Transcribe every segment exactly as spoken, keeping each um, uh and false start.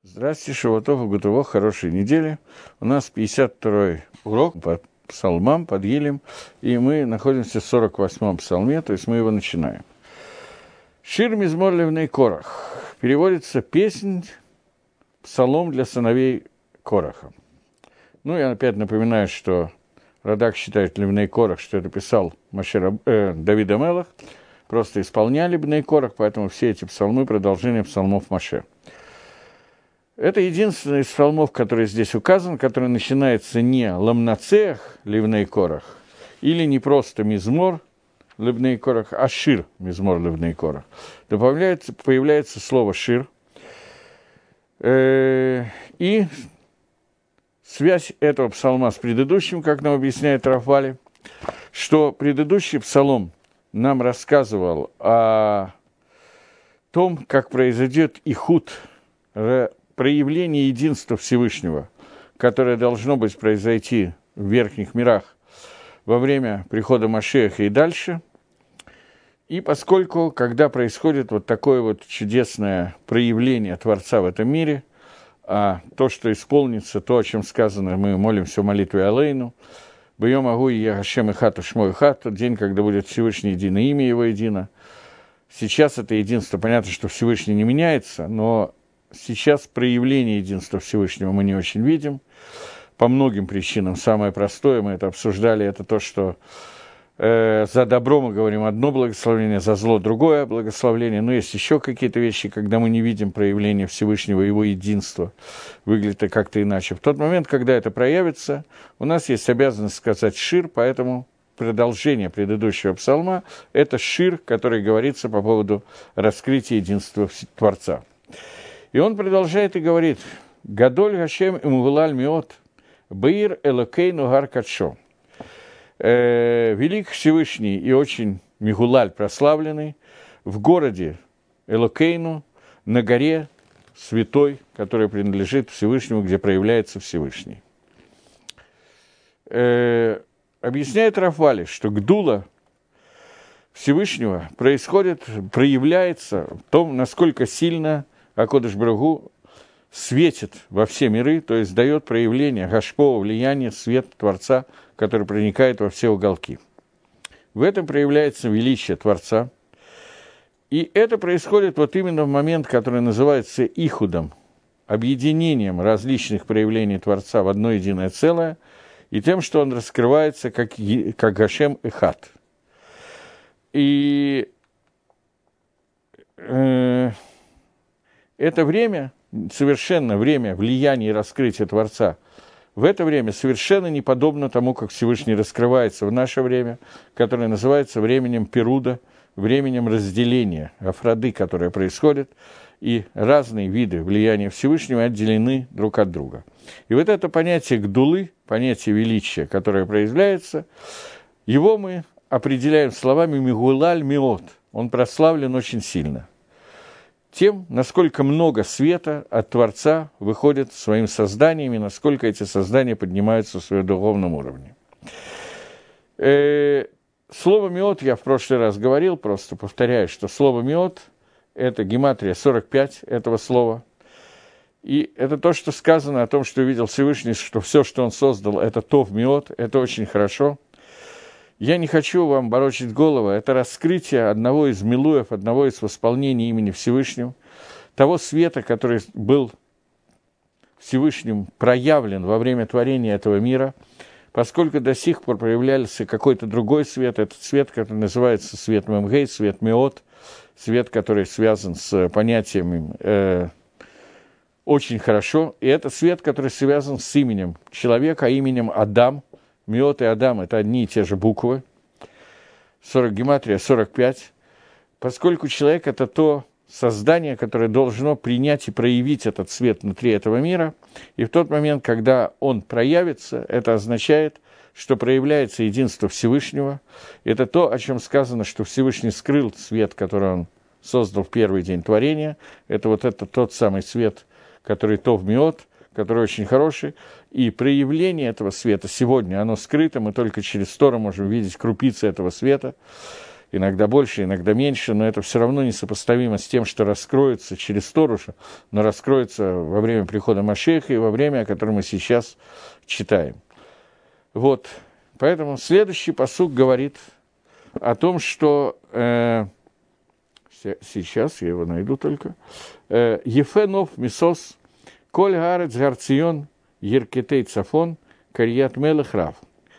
Здравствуйте, Шавуатов и Гутово, хорошей недели. У нас пятьдесят второй урок по псалмам, под Елем, и мы находимся в сорок восьмом псалме, то есть мы его начинаем. Шир мизмор левней Корах. Переводится «Песнь, псалом для сыновей Кораха». Ну, я опять напоминаю, что Радак считает левней Корах, что это писал Машер, э, Давид а-Мелех, просто исполняли бней Корах, поэтому все эти псалмы – продолжение псалмов Моше. Это единственный из псалмов, который здесь указан, который начинается не ламнацех ливней корах, или не просто мизмор ливней корах, а шир мизмор ливней корах. Добавляется, появляется слово шир. И связь этого псалма с предыдущим, как нам объясняет Рафали, что предыдущий псалом нам рассказывал о том, как произойдет ихуд, проявление единства Всевышнего, которое должно быть произойти в верхних мирах во время прихода Машиаха и дальше. И поскольку, когда происходит вот такое вот чудесное проявление Творца в этом мире, а то, что исполнится, то, о чем сказано, мы молимся в молитве Алейну, «Бьем агу и ягашем и хату шмой хат», тот день, когда будет Всевышний едино, имя его едино. Сейчас это единство, понятно, что Всевышний не меняется, но сейчас проявление единства Всевышнего мы не очень видим, по многим причинам. Самое простое, мы это обсуждали, это то, что э, за добро мы говорим одно благословение, за зло другое благословение, но есть еще какие-то вещи, когда мы не видим проявления Всевышнего, его единства, выглядит это как-то иначе. В тот момент, когда это проявится, у нас есть обязанность сказать шир, поэтому продолжение предыдущего псалма – это шир, который говорится по поводу раскрытия единства Творца. И он продолжает и говорит: «Гадоль Гашем имгулаль миот, баир элокейну гар кадшо». Велик Всевышний и очень мигулаль прославленный в городе Элокейну, на горе святой, которая принадлежит Всевышнему, где проявляется Всевышний. Э, объясняет Рафали, что гдула Всевышнего происходит, проявляется в том, насколько сильно АКодеш Барух Ху светит во все миры, то есть дает проявление гашпова, влияния, свет Творца, который проникает во все уголки. В этом проявляется величие Творца. И это происходит вот именно в момент, который называется ихудом, объединением различных проявлений Творца в одно единое целое, и тем, что он раскрывается как, как Гашем Эхад. И э, это время, совершенно время влияния и раскрытия Творца, в это время совершенно не подобно тому, как Всевышний раскрывается в наше время, которое называется временем Перуда, временем разделения, афрады, которое происходит, и разные виды влияния Всевышнего отделены друг от друга. И вот это понятие гдулы, понятие величия, которое проявляется, его мы определяем словами «мигулаль миот», он прославлен очень сильно. Тем, насколько много света от Творца выходит своим созданиями, насколько эти создания поднимаются в своем духовном уровне. Э, слово «миот» я в прошлый раз говорил, просто повторяю, что слово «миот» – это гематрия сорок пять этого слова. И это то, что сказано о том, что увидел Всевышний, что все, что он создал, это тов миот, это очень хорошо. Я не хочу вам борочить голову, это раскрытие одного из милуев, одного из восполнений имени Всевышнего, того света, который был Всевышним проявлен во время творения этого мира, поскольку до сих пор проявлялся какой-то другой свет, этот свет, который называется свет Мемгей, свет Меот, свет, который связан с понятием э, «очень хорошо», и это свет, который связан с именем человека, именем Адам. Миот и Адам – это одни и те же буквы, сорок, гематрия сорок пять, поскольку человек – это то создание, которое должно принять и проявить этот свет внутри этого мира, и в тот момент, когда он проявится, это означает, что проявляется единство Всевышнего, это то, о чем сказано, что Всевышний скрыл свет, который он создал в первый день творения, это вот это тот самый свет, который тов миот, который очень хороший, и проявление этого света сегодня, оно скрыто, мы только через Тору можем видеть крупицы этого света, иногда больше, иногда меньше, но это все равно несопоставимо с тем, что раскроется через Тору, но раскроется во время прихода Машеха и во время, о котором мы сейчас читаем. Вот, поэтому следующий пасук говорит о том, что... Э, сейчас я его найду только. Ефе нов мисос, коль гарец гарцион, еркетей цафон, карьят мелех рав.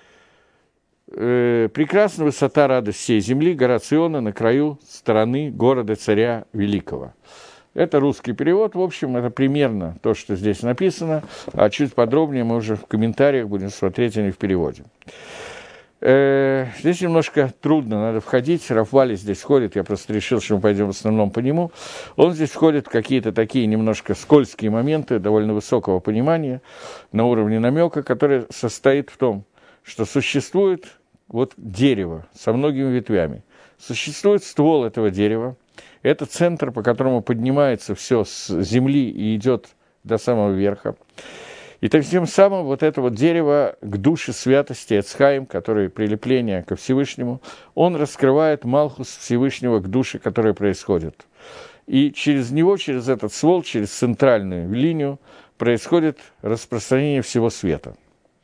Прекрасна высота радость всей земли, гора Циона на краю стороны города царя Великого. Это русский перевод, в общем, это примерно то, что здесь написано, а чуть подробнее мы уже в комментариях будем смотреть, а не в переводе. Здесь немножко трудно, надо входить. Рафвали здесь ходит, я просто решил, что мы пойдем в основном по нему. Он здесь входит в какие-то такие немножко скользкие моменты довольно высокого понимания на уровне намека, который состоит в том, что существует вот дерево со многими ветвями. Существует ствол этого дерева. Это центр, по которому поднимается все с земли и идет до самого верха. И тем самым вот это вот дерево к душе святости Эцхаим, которое прилепление ко Всевышнему, он раскрывает Малхус Всевышнего к душе, которая происходит. И через него, через этот ствол, через центральную линию происходит распространение всего света.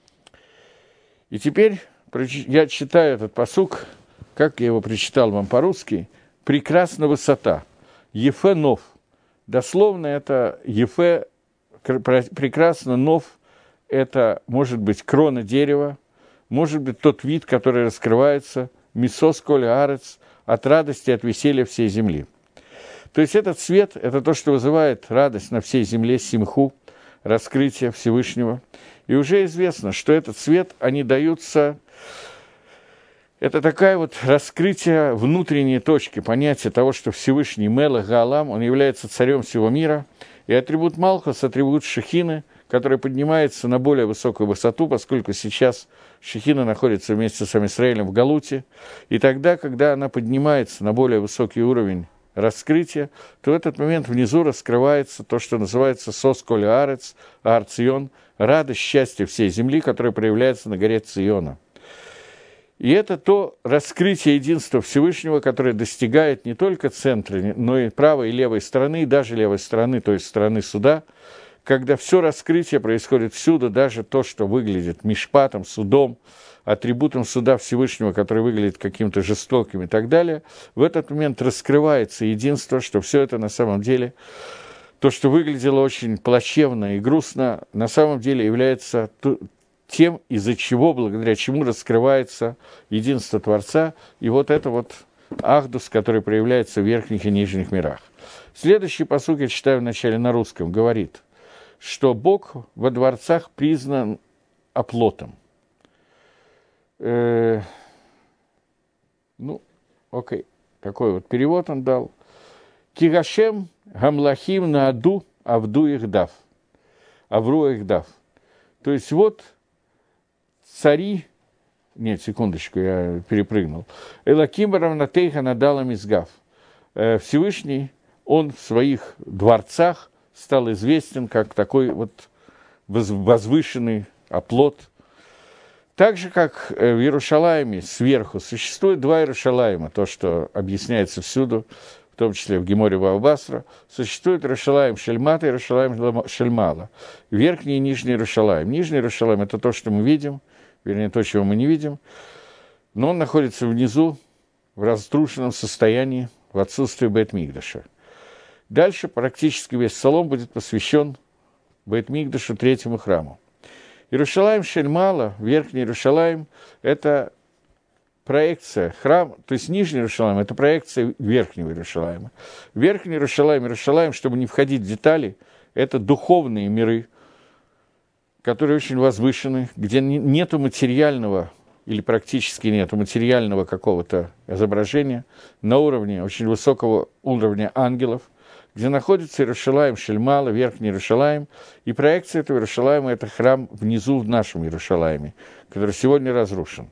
И теперь я читаю этот пасук, как я его прочитал вам по-русски, «Прекрасна высота». Ефе нов. Дословно это Ефе прекрасно, нов – это может быть крона дерева, может быть тот вид, который раскрывается, мисос коль арец, от радости, от веселья всей земли. То есть этот свет – это то, что вызывает радость на всей земле, симху, раскрытие Всевышнего. И уже известно, что этот свет, они даются… Это такая вот раскрытие внутренней точки, понятия того, что Всевышний Мелех Гаалам, он является царем всего мира, и атрибут Малхус, атрибут Шехины, который поднимается на более высокую высоту, поскольку сейчас Шехина находится вместе с Амисраэлем в Галуте, и тогда, когда она поднимается на более высокий уровень раскрытия, то в этот момент внизу раскрывается то, что называется «Сос коль арец», «Ар-Цион», радость, счастье всей земли, которая проявляется на горе Циона. И это то раскрытие единства Всевышнего, которое достигает не только центра, но и правой и левой стороны, и даже левой стороны, то есть стороны суда, когда все раскрытие происходит всюду, даже то, что выглядит мишпатом, судом, атрибутом суда Всевышнего, который выглядит каким-то жестоким и так далее, в этот момент раскрывается единство, что все это на самом деле, то, что выглядело очень плачевно и грустно, на самом деле является тем, из-за чего, благодаря чему раскрывается единство Творца, и вот это вот ахдус, который проявляется в верхних и нижних мирах. Следующий пасук, я читаю вначале на русском, говорит, что Бог во дворцах признан оплотом. Э, ну, окей, такой вот перевод он дал. Кигашем гамлахим нааду авду их дав. Авру их дав. То есть вот цари, нет, секундочку, я перепрыгнул. Элаким равнатейха надала мизгав. Всевышний, он в своих дворцах стал известен как такой вот возвышенный оплот. Так же, как в Иерушалайме сверху существует два Иерушалайма, то, что объясняется всюду, в том числе в Геморе Баобасра, существует Иерушалайм Шельмата и Иерушалайм Шельмала, верхний и нижний Иерушалайм. Нижний Иерушалайм – это то, что мы видим, вернее, то, чего мы не видим, но он находится внизу, в разрушенном состоянии, в отсутствии Бейт-Микдаша. Дальше практически весь Псалом будет посвящен Бейт-Микдашу, третьему храму. Иерушалайм Шельмала, верхний Иерушалайм, это проекция храма, то есть нижний Иерушалайм, это проекция верхнего Иерушалайма. Верхний Иерушалайм, Иерушалайм, чтобы не входить в детали, это духовные миры, которые очень возвышены, где нету материального, или практически нету материального какого-то изображения, на уровне, очень высокого уровня ангелов, где находится Иерушалайм Шельмала, верхний Иерушалайм, и проекция этого Иерушалайма – это храм внизу в нашем Иерушалайме, который сегодня разрушен.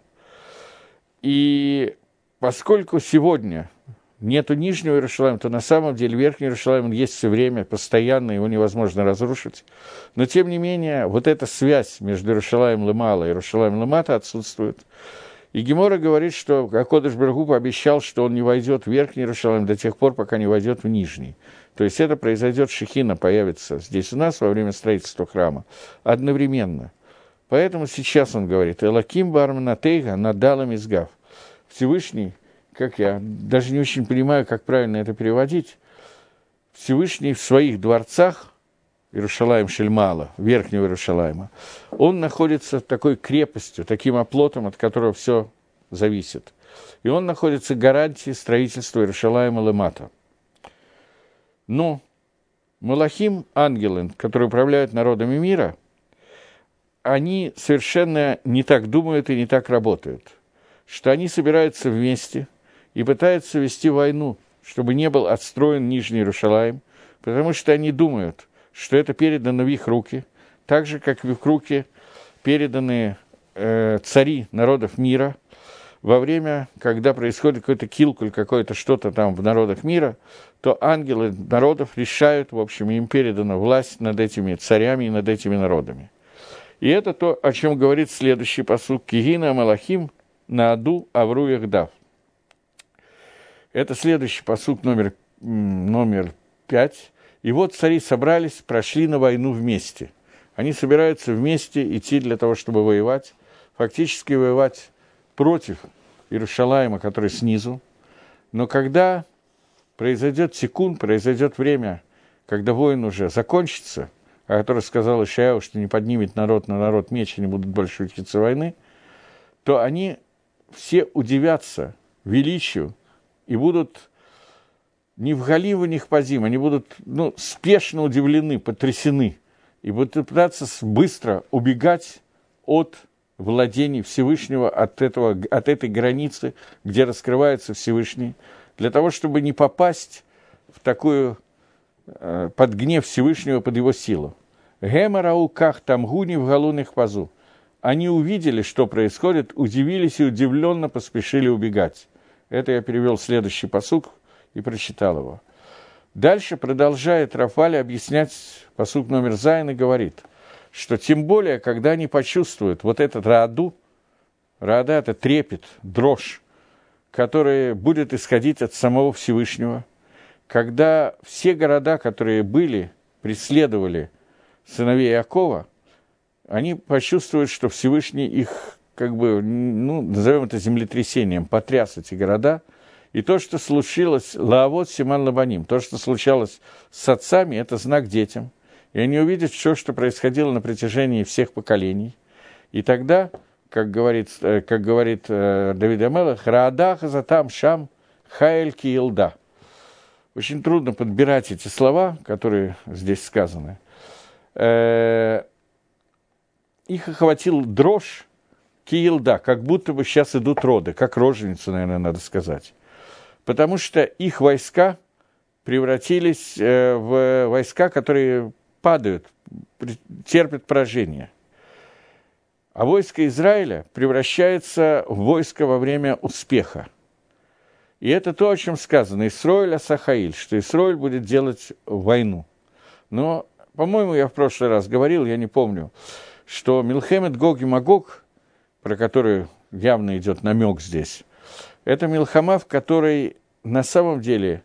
И поскольку сегодня нету нижнего Иерушалайма, то на самом деле верхний Иерушалайм он есть все время, постоянно, его невозможно разрушить. Но, тем не менее, вот эта связь между Иерушалаем Лемала и Иерушалаем Лемата отсутствует. И Гемора говорит, что Акодыш Барух Ху пообещал, что он не войдет в Верхний Иерушалаим до тех пор, пока не войдет в Нижний. То есть это произойдет, Шехина появится здесь у нас во время строительства храма одновременно. Поэтому сейчас он говорит, «Элаким барманатейга надалам изгав». Всевышний, как я даже не очень понимаю, как правильно это переводить, Всевышний в своих дворцах, Иерушалаим Шельмала, Верхнего Иерушалаима, он находится такой крепостью, таким оплотом, от которого все зависит. И он находится гарантией строительства Иерушалаима Лемата. Но Малахим, ангелы, которые управляют народами мира, они совершенно не так думают и не так работают, что они собираются вместе и пытаются вести войну, чтобы не был отстроен Нижний Иерушалаим, потому что они думают, что это передано в их руки, так же, как в их руки переданы э, цари народов мира. Во время, когда происходит какой-то килкуль, какое-то что-то там в народах мира, то ангелы народов решают, в общем, им передана власть над этими царями и над этими народами. И это то, о чем говорит следующий пасук «Кигина Малахим нааду авру яхдав». Это следующий пасук номер, номер пять. И вот цари собрались, прошли на войну вместе. Они собираются вместе идти для того, чтобы воевать, фактически воевать против Иерушалаима, который снизу. Но когда произойдет секунд, произойдет время, когда войн уже закончится, о котором сказал Ишаяу, что не поднимет народ на народ меч и не будут больше учиться войны, то они все удивятся величию и будут ни в Галиву, ни в Пазим, они будут ну, спешно удивлены, потрясены, и будут пытаться быстро убегать от владений Всевышнего, от, этого, от этой границы, где раскрывается Всевышний, для того, чтобы не попасть в такую, э, под гнев Всевышнего, под его силу. Гемарау ках тамгуни в галунных пазу. Они увидели, что происходит, удивились и удивленно поспешили убегать. Это я перевел следующий пасук и прочитал его. Дальше продолжает Рафаль объяснять пасук номер Зайн и говорит, что тем более, когда они почувствуют вот этот рааду, раада – это трепет, дрожь, который будет исходить от самого Всевышнего, когда все города, которые были, преследовали сыновей Иакова, они почувствуют, что Всевышний их, как бы, ну, назовем это землетрясением, потряс эти города, и то, что случилось, лаавот симан лабаним, то, что случалось с отцами, это знак детям, и они увидят все, что происходило на протяжении всех поколений, и тогда, как говорит, как говорит э, Давид а-Мелех, раадах затам шам хаэль ки илда. Очень трудно подбирать эти слова, которые здесь сказаны. Э, их охватил дрожь киилда, как будто бы сейчас идут роды, как роженица, наверное, надо сказать. Потому что их войска превратились э, в войска, которые падают, терпят поражение. А войско Израиля превращается в войско во время успеха. И это то, о чем сказано, Исроэль асахаиль, что Исроэль будет делать войну. Но, по-моему, я в прошлый раз говорил, я не помню, что Милхемет Гог и Магог, про который явно идет намек здесь, это милхама, в которой на самом деле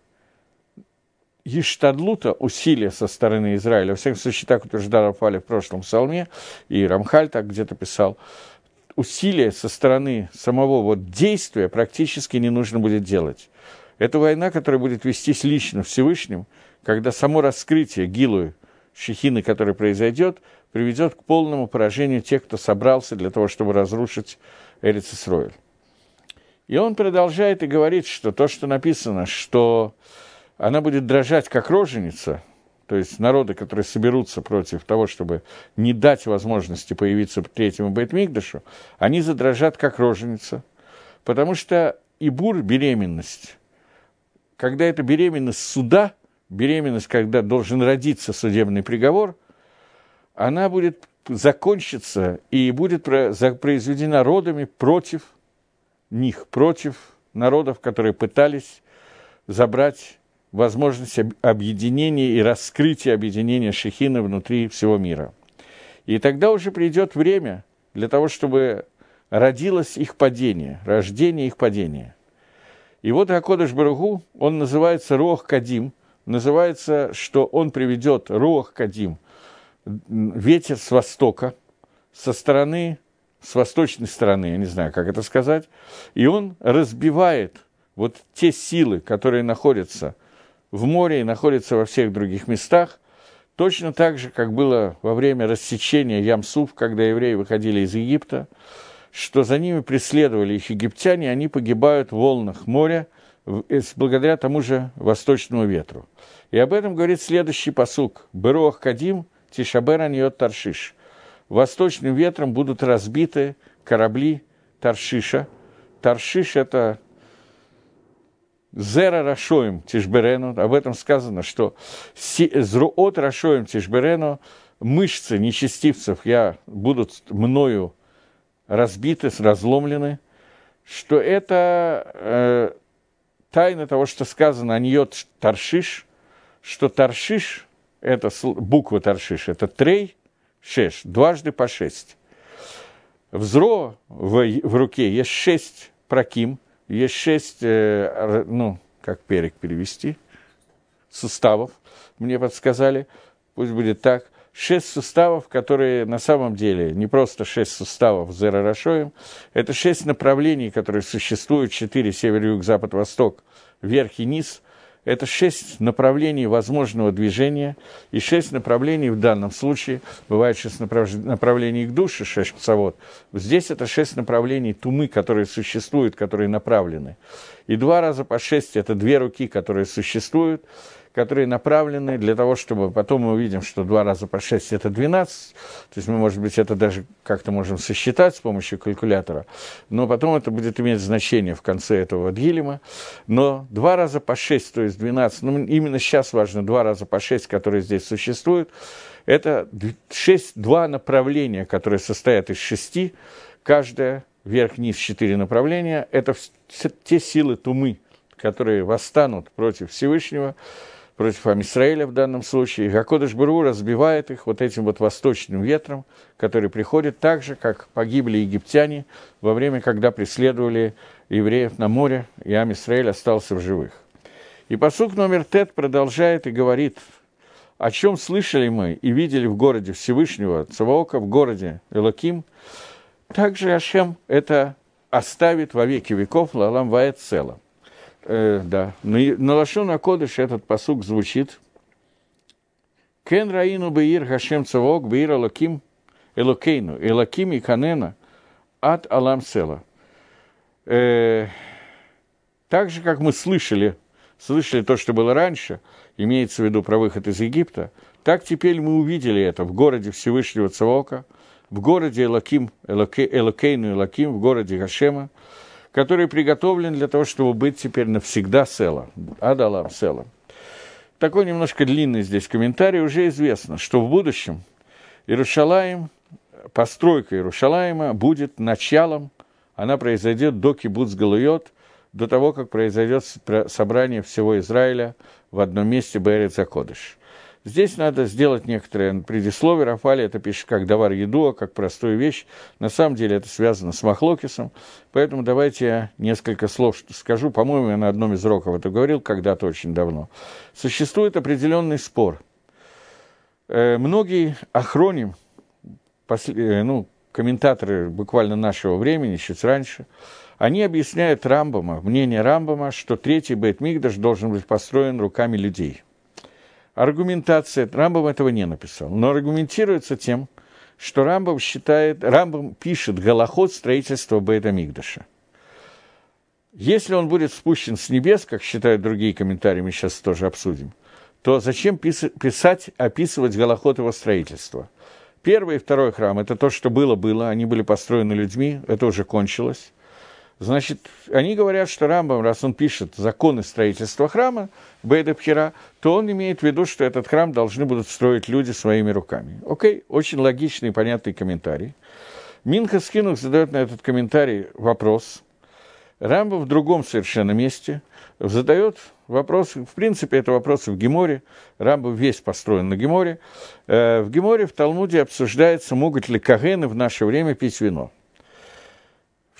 Иштадлута, усилия со стороны Израиля, во всяком случае, так утверждал Рафаль в прошлом псалме, и Рамхаль так где-то писал, усилия со стороны самого вот действия практически не нужно будет делать. Это война, которая будет вестись лично Всевышним, когда само раскрытие Гилуи, Шехины, которое произойдет, приведет к полному поражению тех, кто собрался для того, чтобы разрушить Эрец Исроэль. И он продолжает и говорит, что то, что написано, что она будет дрожать, как роженица, то есть народы, которые соберутся против того, чтобы не дать возможности появиться третьему Бейт-Микдашу, они задрожат, как роженица, потому что ибур – беременность. Когда это беременность суда, беременность, когда должен родиться судебный приговор, она будет закончиться и будет произведена родами против них, против народов, которые пытались забрать возможность объединения и раскрытия объединения Шехины внутри всего мира. И тогда уже придет время для того, чтобы родилось их падение, рождение их падения. И вот Акодыш Барух Ху, он называется Руах Кадим, называется, что он приведет Руах Кадим, ветер с востока, со стороны, с восточной стороны, я не знаю, как это сказать, и он разбивает вот те силы, которые находятся в море и находятся во всех других местах, точно так же, как было во время рассечения Ям-Суф, когда евреи выходили из Египта, что за ними преследовали их египтяне, они погибают в волнах моря благодаря тому же восточному ветру. И об этом говорит следующий пасук. «Беруах Кадим, Тишабер Аниот Таршиш». Восточным ветром будут разбиты корабли Таршиша. Таршиш – это «Зера Рашоем Тишберену». Об этом сказано, что «Зруот Рашоем Тишберену» мышцы нечестивцев я, будут мною разбиты, разломлены, что это э, тайна того, что сказано «Аниот Таршиш», что Таршиш, это буква Таршиш, это трей, шеш, дважды по шесть. В зро в, в руке есть шесть праким, есть шесть, э, ну, как перек перевести, суставов, мне подсказали, пусть будет так, шесть суставов, которые на самом деле не просто шесть суставов зера рашоем, это шесть направлений, которые существуют, четыре, север, юг, запад, восток, верх и низ. Это шесть направлений возможного движения, и шесть направлений в данном случае, бывает шесть направ... направлений к душе, шесть псавод. Здесь это шесть направлений тумы, которые существуют, которые направлены. И два раза по шесть – это две руки, которые существуют, которые направлены для того, чтобы потом мы увидим, что два раза по шесть – это двенадцать, то есть мы, может быть, это даже как-то можем сосчитать с помощью калькулятора, но потом это будет иметь значение в конце этого дгилема, но два раза по шесть, то есть двенадцать, ну, именно сейчас важно два раза по шесть, которые здесь существуют, это шесть, два направления, которые состоят из шести, каждое вверх-вниз четыре направления, это те силы тумы, которые восстанут против Всевышнего, против Ам-Исраэля в данном случае. И Акодыш Барух Ху разбивает их вот этим вот восточным ветром, который приходит так же, как погибли египтяне во время, когда преследовали евреев на море, и Ам-Исраэль остался в живых. И пасук номер Тет продолжает и говорит, о чем слышали мы и видели в городе Всевышнего, Цаваока, в городе Элоким, также Ашем это оставит во веки веков, лалам ваэт цела. Э, да, на лашон акодыш этот пасук звучит. Кен раину беир Хашем Цаваок беир Элоким Элокейну Элоким и Канена ат алам села. Э, так же, как мы слышали, слышали то, что было раньше, имеется в виду про выход из Египта, так теперь мы увидели это в городе Всевышнего Цаваока, в городе Элоким, Элоке, Элокейну Элоким, в городе Хашема, который приготовлен для того, чтобы быть теперь навсегда села, адалам села. Такой немножко длинный здесь комментарий. Уже известно, что в будущем Иерушалаим, постройка Иерушалаима будет началом, она произойдет до кибуц галуйот, до того, как произойдет собрание всего Израиля в одном месте Беэрец а-Кодеш. Здесь надо сделать некоторое предисловие. Рафали это пишет как давар едуа, как простую вещь. На самом деле это связано с Махлокисом. Поэтому давайте я несколько слов скажу. По-моему, я на одном из уроков это говорил когда-то очень давно. Существует определенный спор. Э, многие ахроним, после, ну, комментаторы буквально нашего времени, чуть раньше, они объясняют Рамбама, мнение Рамбама, что третий Бейт-Микдаш должен быть построен руками людей. Аргументация, Рамбам этого не написал, но аргументируется тем, что Рамбам считает, Рамбам пишет галахот строительства Бейт-Микдаша. Если он будет спущен с небес, как считают другие комментарии, мы сейчас тоже обсудим, то зачем писать, описывать галахот его строительства? Первый и второй храм – это то, что было-было, они были построены людьми, это уже кончилось. Значит, они говорят, что Рамбам, раз он пишет законы строительства храма, Бейт-Бхира, то он имеет в виду, что этот храм должны будут строить люди своими руками. Окей, очень логичный и понятный комментарий. Минхас Хинух задает на этот комментарий вопрос. Рамбам в другом совершенно месте задает вопрос, в принципе, это вопросы в Геморе, Рамбам весь построен на Геморе. В Геморе, в Талмуде обсуждается, могут ли кагены в наше время пить вино.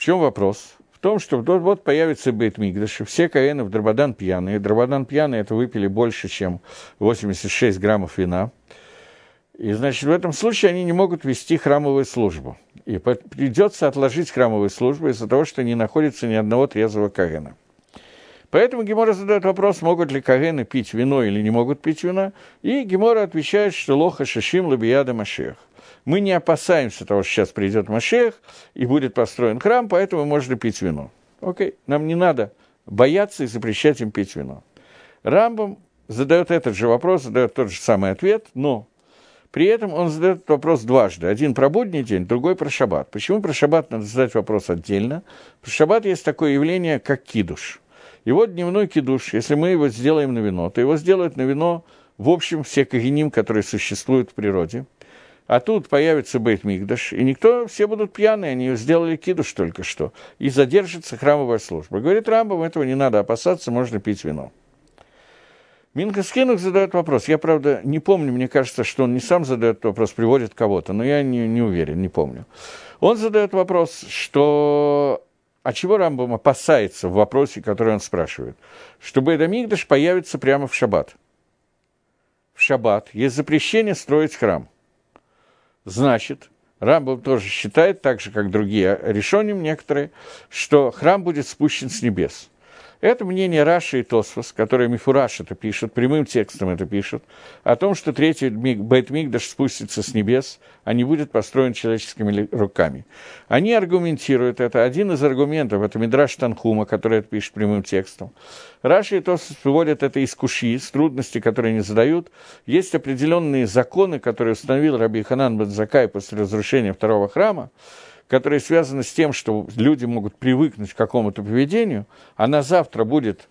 чем вопрос? В том, что вот, вот появится Бейт-Микдаш, и все коэны в Драбадан пьяные. Драбадан пьяные это выпили больше, чем восемьдесят шесть граммов вина. И, значит, в этом случае они не могут вести храмовую службу. И придется отложить храмовую службу из-за того, что не находится ни одного трезвого коэна. Поэтому Гемора задает вопрос, могут ли коэны пить вино или не могут пить вино. И Гемора отвечает, что лоха шишим лабияда Машех. Мы не опасаемся того, что сейчас придет Машех и будет построен храм, поэтому можно пить вино. Окей, нам не надо бояться и запрещать им пить вино. Рамбам задает этот же вопрос, задает тот же самый ответ, но при этом он задает этот вопрос дважды. Один про будний день, другой про шаббат. Почему про шаббат надо задать вопрос отдельно? Про шаббат есть такое явление, как кидуш. И вот дневной кидуш, если мы его сделаем на вино, то его сделают на вино, в общем, все кагиним, которые существуют в природе. А тут появится Бейт-Микдаш, и никто, все будут пьяные, они сделали кидуш только что, и задержится храмовая служба. Говорит Рамбам, этого не надо опасаться, можно пить вино. Минхас Хинух задает вопрос. Я, правда, не помню, мне кажется, что он не сам задает вопрос, приводит кого-то, но я не, не уверен, не помню. Он задает вопрос, что... А чего Рамбам опасается в вопросе, который он спрашивает? Что Бейт-Микдаш появится прямо в шаббат. В шаббат есть запрещение строить храм. Значит, Рамбам тоже считает, так же, как другие решоним некоторые, что храм будет спущен с небес. Это мнение Раши и Тосфос, которые Мифураш это пишут, прямым текстом это пишут, о том, что третий Бейт-Микдаш спустится с небес, а не будет построен человеческими руками. Они аргументируют это. Один из аргументов – это Мидраш Танхума, который это пишет прямым текстом. Раши и Тосфос выводят это из куши, из трудностей, которые они задают. Есть определенные законы, которые установил Раби Ханан бен Заккай после разрушения второго храма, которые связаны с тем, что люди могут привыкнуть к какому-то поведению, а на завтра будет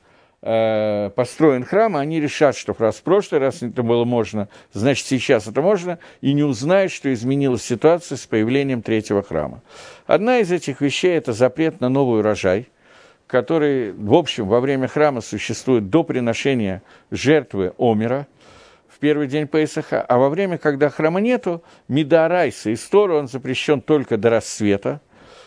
э, построен храм, и они решат, что раз в прошлый раз это было можно, значит, сейчас это можно, и не узнают, что изменилась ситуация с появлением третьего храма. Одна из этих вещей – это запрет на новый урожай, который, в общем, во время храма существует до приношения жертвы Омера, первый день Пейсаха, а во время, когда храма нету, Мидаарайса и Торы, он запрещен только до рассвета.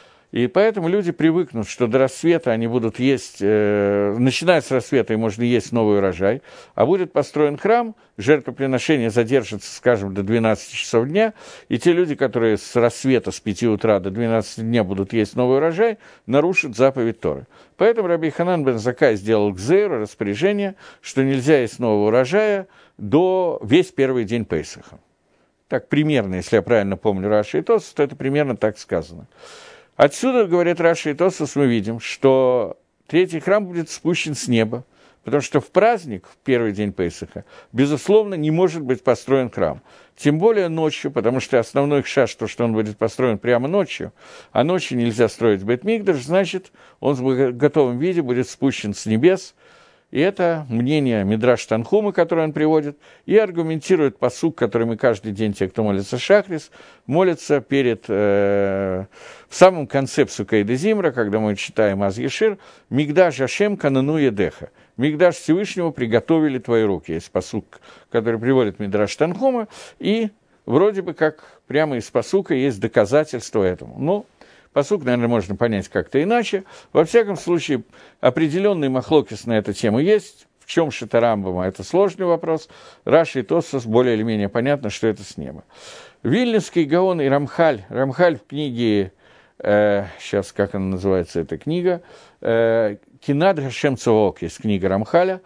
И поэтому люди привыкнут, что до рассвета они будут есть, э, начиная с рассвета, и можно есть новый урожай, а будет построен храм, жертвоприношение задержится, скажем, до двенадцати часов дня, и те люди, которые с рассвета, с пяти утра до двенадцати дня будут есть новый урожай, нарушат заповедь Торы. Поэтому Раби Ханан бен Заккай сделал гзейру, распоряжение, что нельзя есть нового урожая до весь первый день Пейсаха. Так примерно, если я правильно помню Раши и Тосфос, то это примерно так сказано. Отсюда, говорят Раши и Тосфос, мы видим, что третий храм будет спущен с неба, потому что в праздник, в первый день Пейсаха, безусловно, не может быть построен храм. Тем более ночью, потому что основной хшаш, то, что он будет построен прямо ночью, а ночью нельзя строить Бейт-Микдаш, значит, он в готовом виде будет спущен с небес. И это мнение Мидраш Танхума, которое он приводит, и аргументирует пасук, который мы каждый день, те, кто молится Шахрис, молятся перед, э, в самом конце Псука и Зимра, когда мы читаем Аз Ешир, «Мигдаш Ашем канану едеха». «Мигдаш Всевышнего приготовили твои руки». Есть пасук, который приводит Мидраш Танхума, и вроде бы как прямо из пасука есть доказательство этому. Ну, пасук, наверное, можно понять как-то иначе. Во всяком случае, определенный махлокис на эту тему есть. В чем шита Рамбама? Это сложный вопрос. Раши и Тосфос более или менее понятно, что это с неба. Вильнюсский Гаон и Рамхаль. Рамхаль в книге, э, сейчас как она называется, эта книга, э, Кинад Гашем Цоок, есть книга Рамхаля,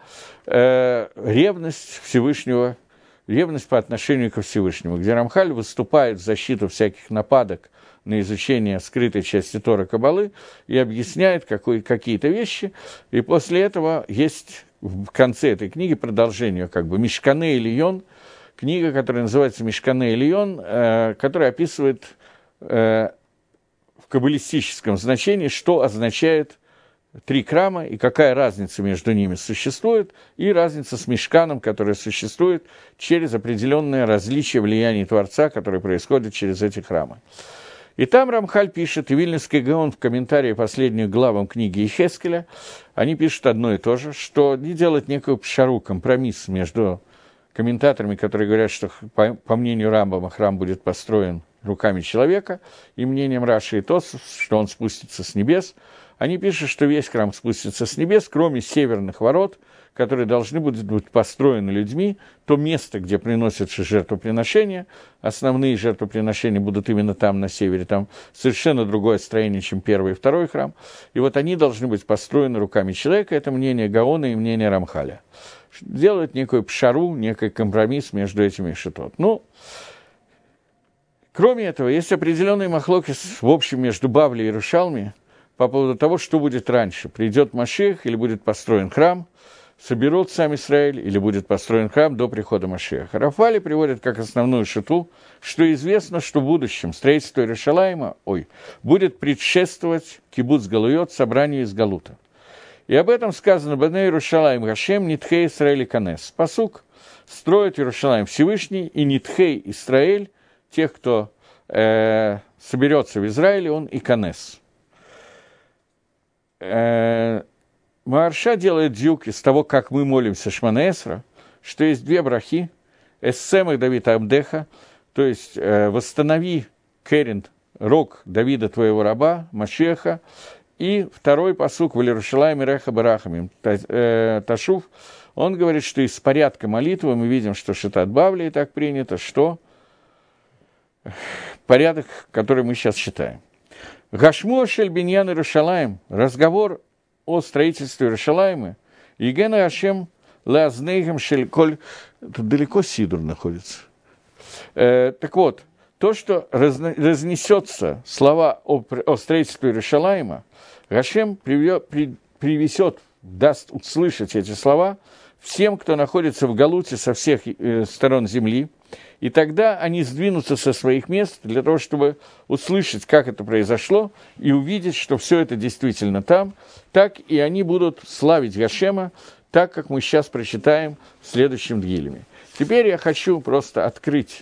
э, ревность Всевышнего, ревность по отношению ко Всевышнему, где Рамхаль выступает в защиту всяких нападок на изучение скрытой части Торы Каббалы и объясняет какой, какие-то вещи. И после этого есть в конце этой книги продолжение, как бы Мишкане Элион, книга, которая называется Мишкане Элион, э, которая описывает э, в каббалистическом значении, что означает три храма и какая разница между ними существует, и разница с Мишканом, которая существует через определенное различие влияния Творца, которое происходит через эти храмы. И там Рамхаль пишет, и Вильнюсский Гаон в комментарии последних главам книги Йехескеля, они пишут одно и то же, что не делать некую пшару, компромисс между комментаторами, которые говорят, что, по, по мнению Рамбама, храм будет построен руками человека, и мнением Раши и Тосфот, что он спустится с небес. Они пишут, что весь храм спустится с небес, кроме северных ворот, которые должны будут быть построены людьми, то место, где приносятся жертвоприношения, основные жертвоприношения будут именно там, на севере, там совершенно другое строение, чем первый и второй храм, и вот они должны быть построены руками человека, это мнение Гаона и мнение Рамхаля. Делают некую пшару, некий компромисс между этими шитот. Ну, кроме этого, есть определенные махлокис, в общем, между Бавли и Иерушалми по поводу того, что будет раньше. Придет Машиах или будет построен храм, соберут сам Израиль, или будет построен храм до прихода Машиаха. Рафали приводит как основную шиту, что известно, что в будущем строительство Иерушалайма, ой, будет предшествовать кибуц Галуйот, собранию из Галута. И об этом сказано «Бней Иерушалайм Гашем Нитхей Исраэль Канес». Пасук строит Иерушалайм Всевышний, и Нитхей Исраэль, тех, кто э, соберется в Израиле, он и Канес. Э, Маарша делает дюк из того, как мы молимся Шмана Эсра, что есть две брахи, эссемах Давида Абдеха, то есть э, восстанови керен, рог Давида твоего раба, Машеха, и второй пасук в Иерушалайме Реха Барахамим, Ташув, он говорит, что из порядка молитвы мы видим, что Шитат Бавли и так принято, что порядок, который мы сейчас считаем. Гашмо шель биньян Иерушалайм, разговор о строительстве Иерушалайма, Егена Ашем лазнейхем шель коль... Тут далеко Сидур находится. Э, так вот, то, что разно... разнесется слова о, о строительстве Иерушалайма, Ашем привё... при... привесет, даст услышать эти слова всем, кто находится в Галуте со всех э, сторон земли, и тогда они сдвинутся со своих мест для того, чтобы услышать, как это произошло, и увидеть, что все это действительно там, так и они будут славить Гашема, так, как мы сейчас прочитаем в следующем Дгилеме. Теперь я хочу просто открыть.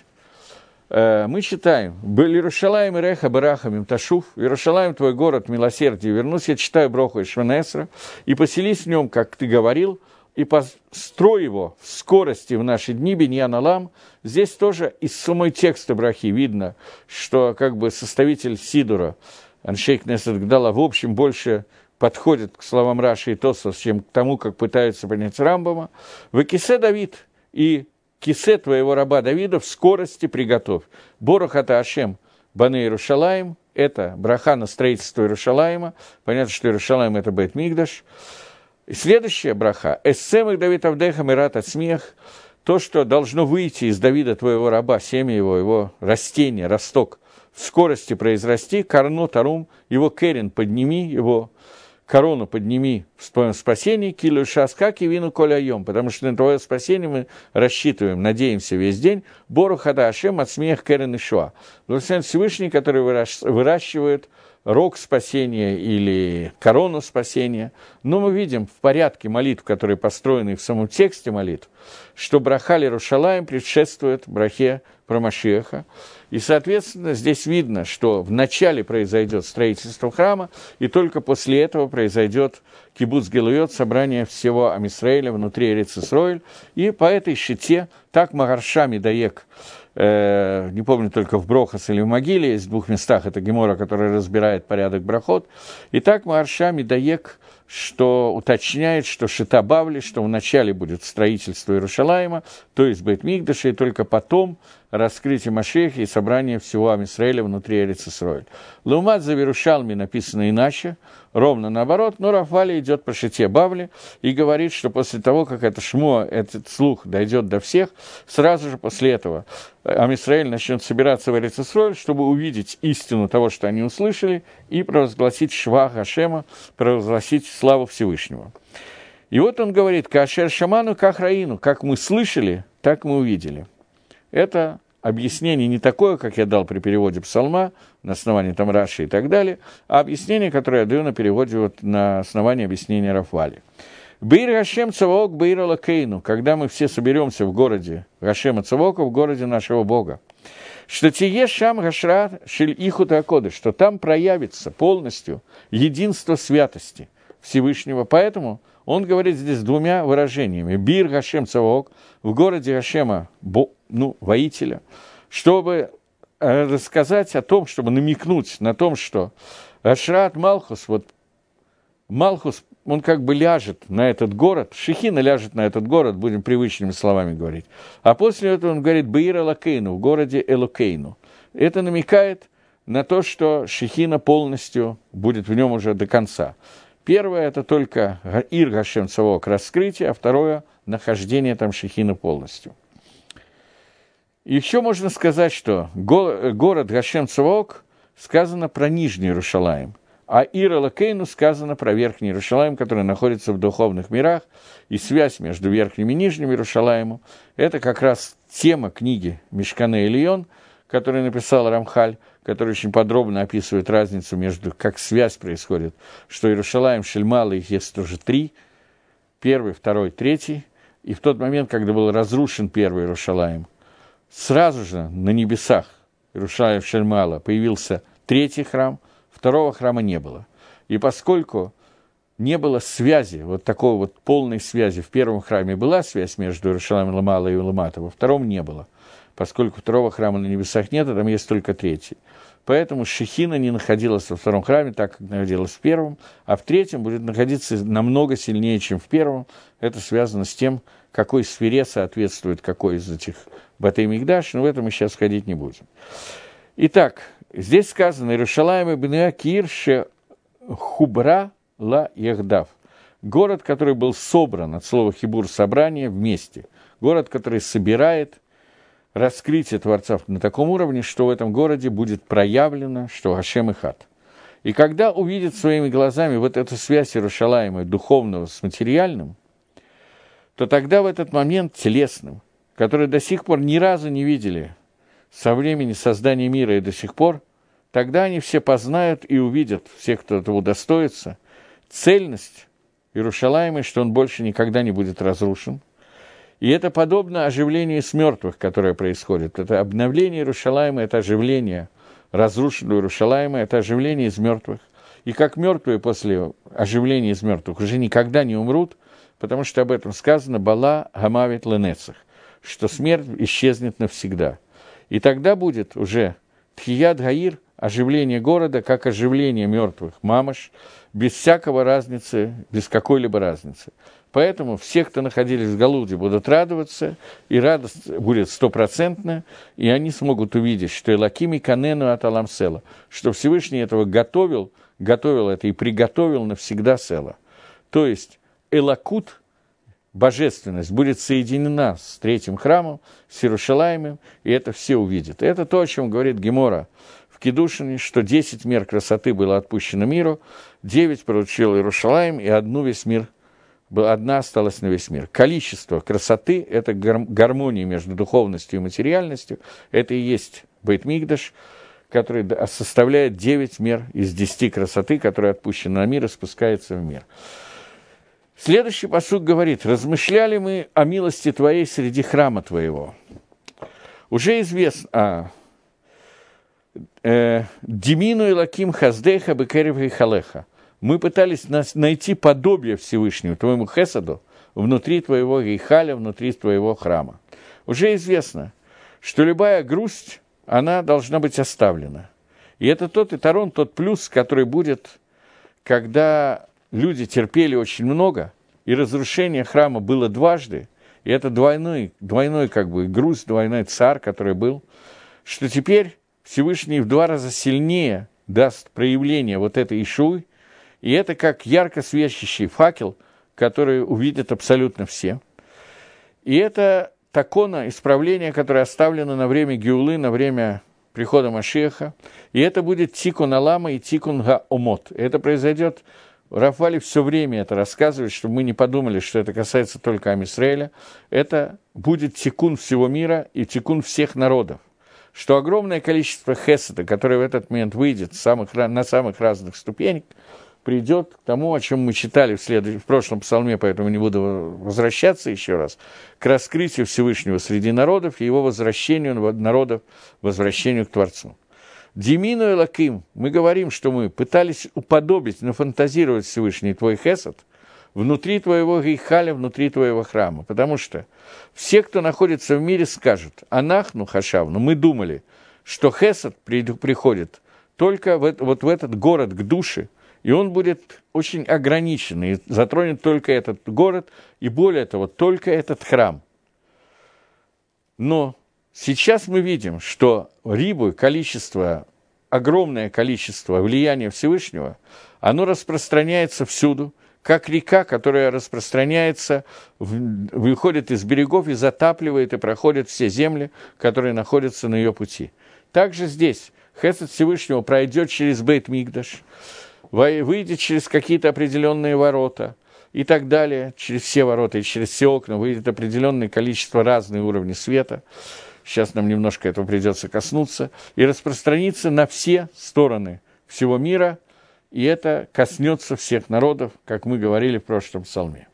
Мы читаем «Иерушалайм Реха Барахамим Ташув», «Иерушалайм, твой город, милосердие, вернусь». Я читаю Броху из Шмана Эсра. «И поселись в нем, как ты говорил, и построй его в скорости в наши дни, биньян алам». Здесь тоже из самой текста брахи видно, что как бы составитель Сидура, Аншей Кнесет Гдала, в общем, больше подходит к словам Раши и Тосфот, чем к тому, как пытаются понять Рамбама. «В кисе Давид, и кисе твоего раба Давида в скорости приготовь. Борохата Ашем бане Иерушалаим». Это браха на строительство Иерушалаима. Понятно, что Иерушалаим – это Бейт Микдаш. И следующая браха. «Эссемах Давид Авдеха мират от смех». То, что должно выйти из Давида, твоего раба, семя его, его растение, росток, в скорости произрасти, корно тарум, его керен подними, его корону подними в своем спасении, килю шаска кивину коляйом, потому что на твое спасение мы рассчитываем, надеемся весь день, бору хада ашем от смех керен и шуа. Благословен Всевышний, который выращивает рог спасения или корону спасения. Но мы видим в порядке молитв, которые построены в самом тексте молитв, что браха Иерушалаим предшествует брахе про Машиаха. И, соответственно, здесь видно, что вначале произойдет строительство храма, и только после этого произойдет кибуц Галуйот, собрание всего Ам Исраэля внутри Эрец Исроэль. И по этой щите так Магарша Медаек, э, не помню, только в Брохас или в Могиле, есть в двух местах, это Гемора, который разбирает порядок брахот, и так Магарша Медаек, что уточняет, что Шита Бавли, что вначале будет строительство Иерушалайма, то есть Бейт Микдаша, и только потом раскрытие Машиаха и собрание всего Ам Исраэля внутри Эрец Исроэль. Лаумат за Иерушалми написано иначе, ровно наоборот, но Рафали идет по Шите Бавли и говорит, что после того, как это шмо, этот слух дойдет до всех, сразу же после этого Ам Исраэль начнет собираться в Эрец Исроэль, чтобы увидеть истину того, что они услышали, и провозгласить Шва Хашема, провозгласить славу Всевышнего. И вот он говорит, «Кашер шаману кахраину», как мы слышали, так мы увидели. Это объяснение не такое, как я дал при переводе псалма, на основании там Раши и так далее, а объяснение, которое я даю на переводе вот на основании объяснения Рафали. «Бейр Гашем Цаваок Бейр Алакейну», когда мы все соберемся в городе Гашема Цаваока, в городе нашего Бога, что тие шам гашра шель ихута акоды, что там проявится полностью единство святости Всевышнего. Поэтому он говорит здесь двумя выражениями. Бир Гашем Цаваок, в городе Гашема, ну, воителя, чтобы рассказать о том, чтобы намекнуть на том, что Ашрат Малхус, вот Малхус, он как бы ляжет на этот город, Шехина ляжет на этот город, будем привычными словами говорить. А после этого он говорит «Беир Элокейну», в городе Элокейну. Это намекает на то, что Шехина полностью будет в нем уже до конца. Первое – это только Ир Гашем Цаваок, раскрытие, а второе – нахождение там Шехина полностью. Еще можно сказать, что город Гашем Цаваок сказано про Нижний Иерушалаим, а Ир Элокейну сказано про Верхний Иерушалаим, который находится в духовных мирах, и связь между Верхним и Нижним Иерушалаимом – это как раз тема книги Мишкане Элион, которую написал Рамхаль, который очень подробно описывает разницу между, как связь происходит, что Иерушалаим, Шельмала, их есть тоже три, первый, второй, третий, и в тот момент, когда был разрушен первый Иерушалаим, сразу же на небесах Иерушалаим, Шельмала появился третий храм, второго храма не было. И поскольку не было связи, вот такой вот полной связи, в первом храме была связь между Иерушалаимом Ламала и Ламата, во втором не было. Поскольку второго храма на небесах нет, а там есть только третий. Поэтому Шехина не находилась во втором храме, так как находилась в первом, а в третьем будет находиться намного сильнее, чем в первом. Это связано с тем, какой сфере соответствует какой из этих Батей Микдаш, но в это мы сейчас ходить не будем. Итак, здесь сказано «Иерушалаим и Бнея Кир ше хубра ла яхдав». Город, который был собран, от слова хибур – собрание, вместе. Город, который собирает раскрытие Творца на таком уровне, что в этом городе будет проявлено, что Гашем Эхад. И когда увидит своими глазами вот эту связь Иерушалаима духовного с материальным, то тогда в этот момент телесным, который до сих пор ни разу не видели со времени создания мира и до сих пор, тогда они все познают и увидят, все, кто этого удостоится, цельность Иерушалаима, что он больше никогда не будет разрушен. И это подобно оживлению с мертвых, которое происходит. Это обновление Иерушалаима, это оживление разрушенного Иерушалаима, это оживление из мертвых. И как мертвые после оживления из мертвых уже никогда не умрут, потому что об этом сказано «Бала гамавит ленецах», что смерть исчезнет навсегда. И тогда будет уже Тхият Гаир, оживление города, как оживление мертвых, мамаш, без всякого разницы, без какой-либо разницы. Поэтому все, кто находились в Галуде, будут радоваться, и радость будет стопроцентная, и они смогут увидеть, что Элокими канену от Аламсела, что Всевышний этого готовил, готовил это и приготовил навсегда села. То есть Элокут, божественность, будет соединена с третьим храмом, с Иерушалаимом, и это все увидят. Это то, о чем говорит Гемора в Кидушине, что десять мер красоты было отпущено миру, девять поручил Иерушалаим, и одну весь мир одна осталась на весь мир. Количество красоты – это гармония между духовностью и материальностью. Это и есть Бейт Микдаш, который составляет девять мер из десяти красоты, которые отпущены на мир и спускаются в мир. Следующий пасук говорит: «Размышляли мы о милости Твоей среди храма Твоего». Уже известно... А, э, «Димину Элоким хаздеха бекерев и халеха». Мы пытались нас найти подобие Всевышнего, твоему хесаду, внутри твоего гейхаля, внутри твоего храма. Уже известно, что любая грусть, она должна быть оставлена. И это тот этарон, тот плюс, который будет, когда люди терпели очень много, и разрушение храма было дважды, и это двойной, двойной как бы грусть, двойной царь, который был, что теперь Всевышний в два раза сильнее даст проявление вот этой Ишуи, и это как ярко светящий факел, который увидят абсолютно все. И это такона, исправление, которое оставлено на время Геулы, на время прихода Машиаха. И это будет тикун алама и тикун гаомот. Это произойдет, Рафали все время это рассказывает, чтобы мы не подумали, что это касается только Ам Исраэля. Это будет тикун всего мира и тикун всех народов. Что огромное количество хесада, которое в этот момент выйдет самых, на самых разных ступенях, придет к тому, о чем мы читали в, след... в прошлом псалме, поэтому не буду возвращаться еще раз, к раскрытию Всевышнего среди народов и его возвращению народов, возвращению к Творцу. Димину Элоким, мы говорим, что мы пытались уподобить, нафантазировать Всевышний твой хесад внутри твоего гейхаля, внутри твоего храма, потому что все, кто находится в мире, скажут: «Анахну хашавну», мы думали, что хесед приходит только в, вот в этот город к душе, и он будет очень ограниченный, и затронет только этот город, и более того, только этот храм. Но сейчас мы видим, что рибу, количество, огромное количество влияния Всевышнего, оно распространяется всюду, как река, которая распространяется, выходит из берегов и затапливает, и проходит все земли, которые находятся на ее пути. Также здесь хесед Всевышнего пройдет через Бейт-Микдаш, выйдет через какие-то определенные ворота и так далее, через все ворота и через все окна выйдет определенное количество разных уровней света. Сейчас нам немножко этого придется коснуться, и распространится на все стороны всего мира, и это коснется всех народов, как мы говорили в прошлом псалме.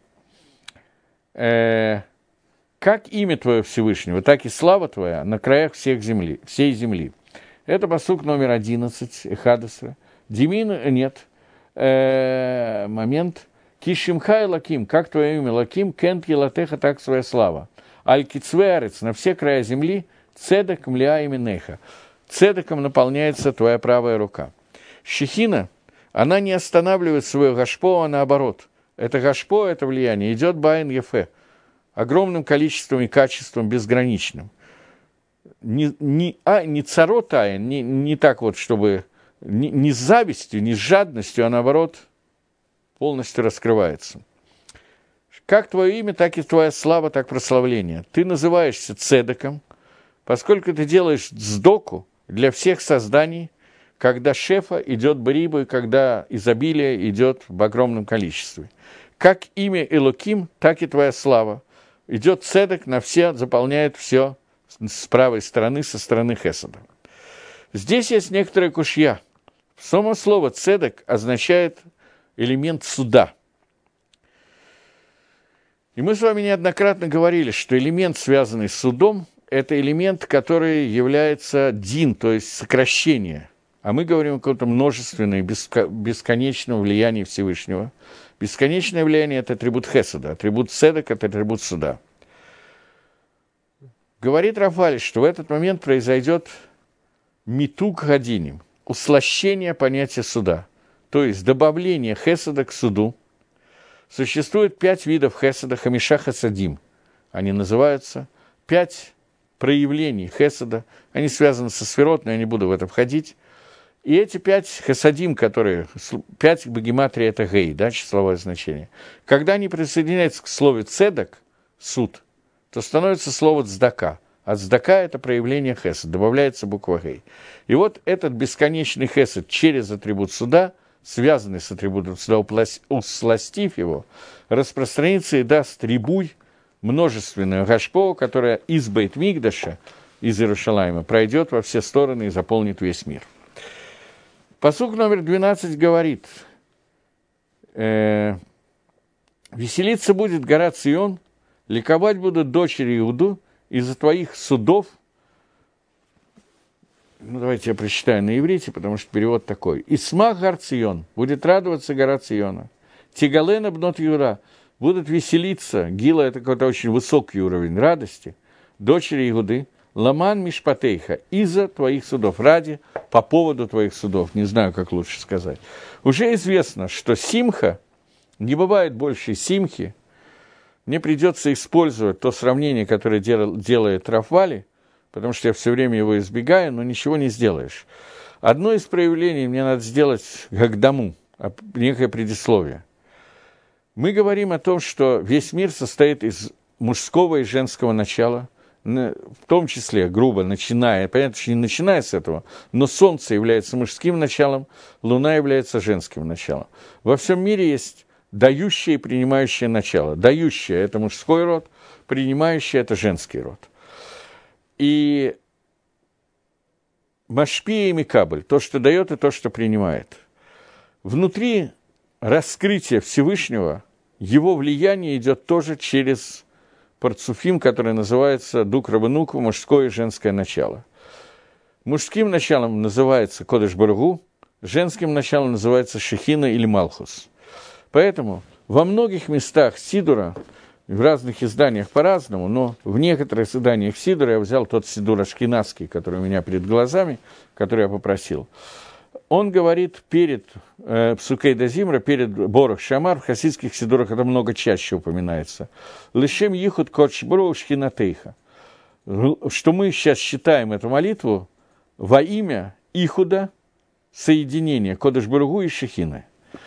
Э, как имя Твое Всевышнего, так и слава Твоя на краях всех земли, всей земли. Это пасук номер одиннадцать, Эхадесра. Димин, нет, э, момент. Кишимхай Лаким, как Твое имя Лаким, кент елатеха, так своя слава. Аль-Кицвеарец, на все края земли, цедек млиа именеха. Цедеком наполняется Твоя правая рука. Шехина, она не останавливает свое гашпо, а наоборот. Это гашпо, это влияние, идет баин ефе, огромным количеством и качеством безграничным. Не, не, а, не царот айн, не, не так вот, чтобы не, не с завистью, не с жадностью, а наоборот полностью раскрывается. Как Твое имя, так и Твоя слава, так прославление. Ты называешься цедеком, поскольку ты делаешь цдоку для всех созданий, когда шефа идет брибу, и когда изобилие идет в огромном количестве. Как имя Элоким, так и Твоя слава. Идет цедек на все, заполняет все с правой стороны, со стороны хеседа. Здесь есть некоторая кушья. Само слово цедек означает элемент суда. И мы с вами неоднократно говорили, что элемент, связанный с судом, это элемент, который является дин, то есть сокращение. А мы говорим о каком-то множественном, бесконечном влиянии Всевышнего. Бесконечное влияние – это атрибут хеседа, атрибут цедек – это атрибут суда. Говорит Рафаль, что в этот момент произойдет митук гадиним, услощение понятия суда, то есть добавление хеседа к суду. Существует пять видов хеседа, хамиша хасадим. Они называются пять проявлений хеседа. Они связаны со сферот, но я не буду в это входить. И эти пять хасадим, которые, пять богематрий, это гей, да, числовое значение. Когда они присоединяются к слову цедок, суд, то становится слово цдака. А цдака – это проявление хесед, добавляется буква гей. И вот этот бесконечный хесед через атрибут суда, связанный с атрибутом суда, усластив его, распространится и даст рибуй, множественную гашпо, которая из Бейт-Микдаша, из Иерушалайма, пройдет во все стороны и заполнит весь мир. Пасук номер двенадцать говорит, э, «Веселиться будет гора Цион, ликовать будут дочери Иуду из-за твоих судов». Ну, давайте я прочитаю на иврите, потому что перевод такой. «Исмах гар Цион, будет радоваться гора Циона. Тигалена бнот Юра, будут веселиться». Гила – это какой-то очень высокий уровень радости. Дочери Иуды. Ламан мишпатейха, из-за твоих судов, ради, по поводу твоих судов, не знаю, как лучше сказать. Уже известно, что симха, не бывает больше симхи, мне придется использовать то сравнение, которое дел, делает Рафвали, потому что я все время его избегаю, но ничего не сделаешь. Одно из проявлений мне надо сделать как дому, некое предисловие. Мы говорим о том, что весь мир состоит из мужского и женского начала, в том числе, грубо, начиная, понятно, что не начиная с этого, но Солнце является мужским началом, Луна является женским началом. Во всем мире есть дающее и принимающее начало. Дающее – это мужской род, принимающее – это женский род. И Машпия и Микабль – то, что дает, и то, что принимает. Внутри раскрытия Всевышнего, его влияние идет тоже через парцуфим, который называется дук рабануку, мужское и женское начало. Мужским началом называется Кодеш Баругу, женским началом называется Шехина или Малхус. Поэтому во многих местах Сидура в разных изданиях по-разному, но в некоторых изданиях Сидура, я взял тот Сидур ашкеназский, который у меня перед глазами, который я попросил, он говорит перед э, Псукей Дазимра, перед Борох Шамар, в хасидских Сидурах это много чаще упоминается, «Лешем Йихуд Кодшбру Шхинатейха», что мы сейчас считаем эту молитву во имя Ихуда, соединения Кодеш-Баругу и Шехины.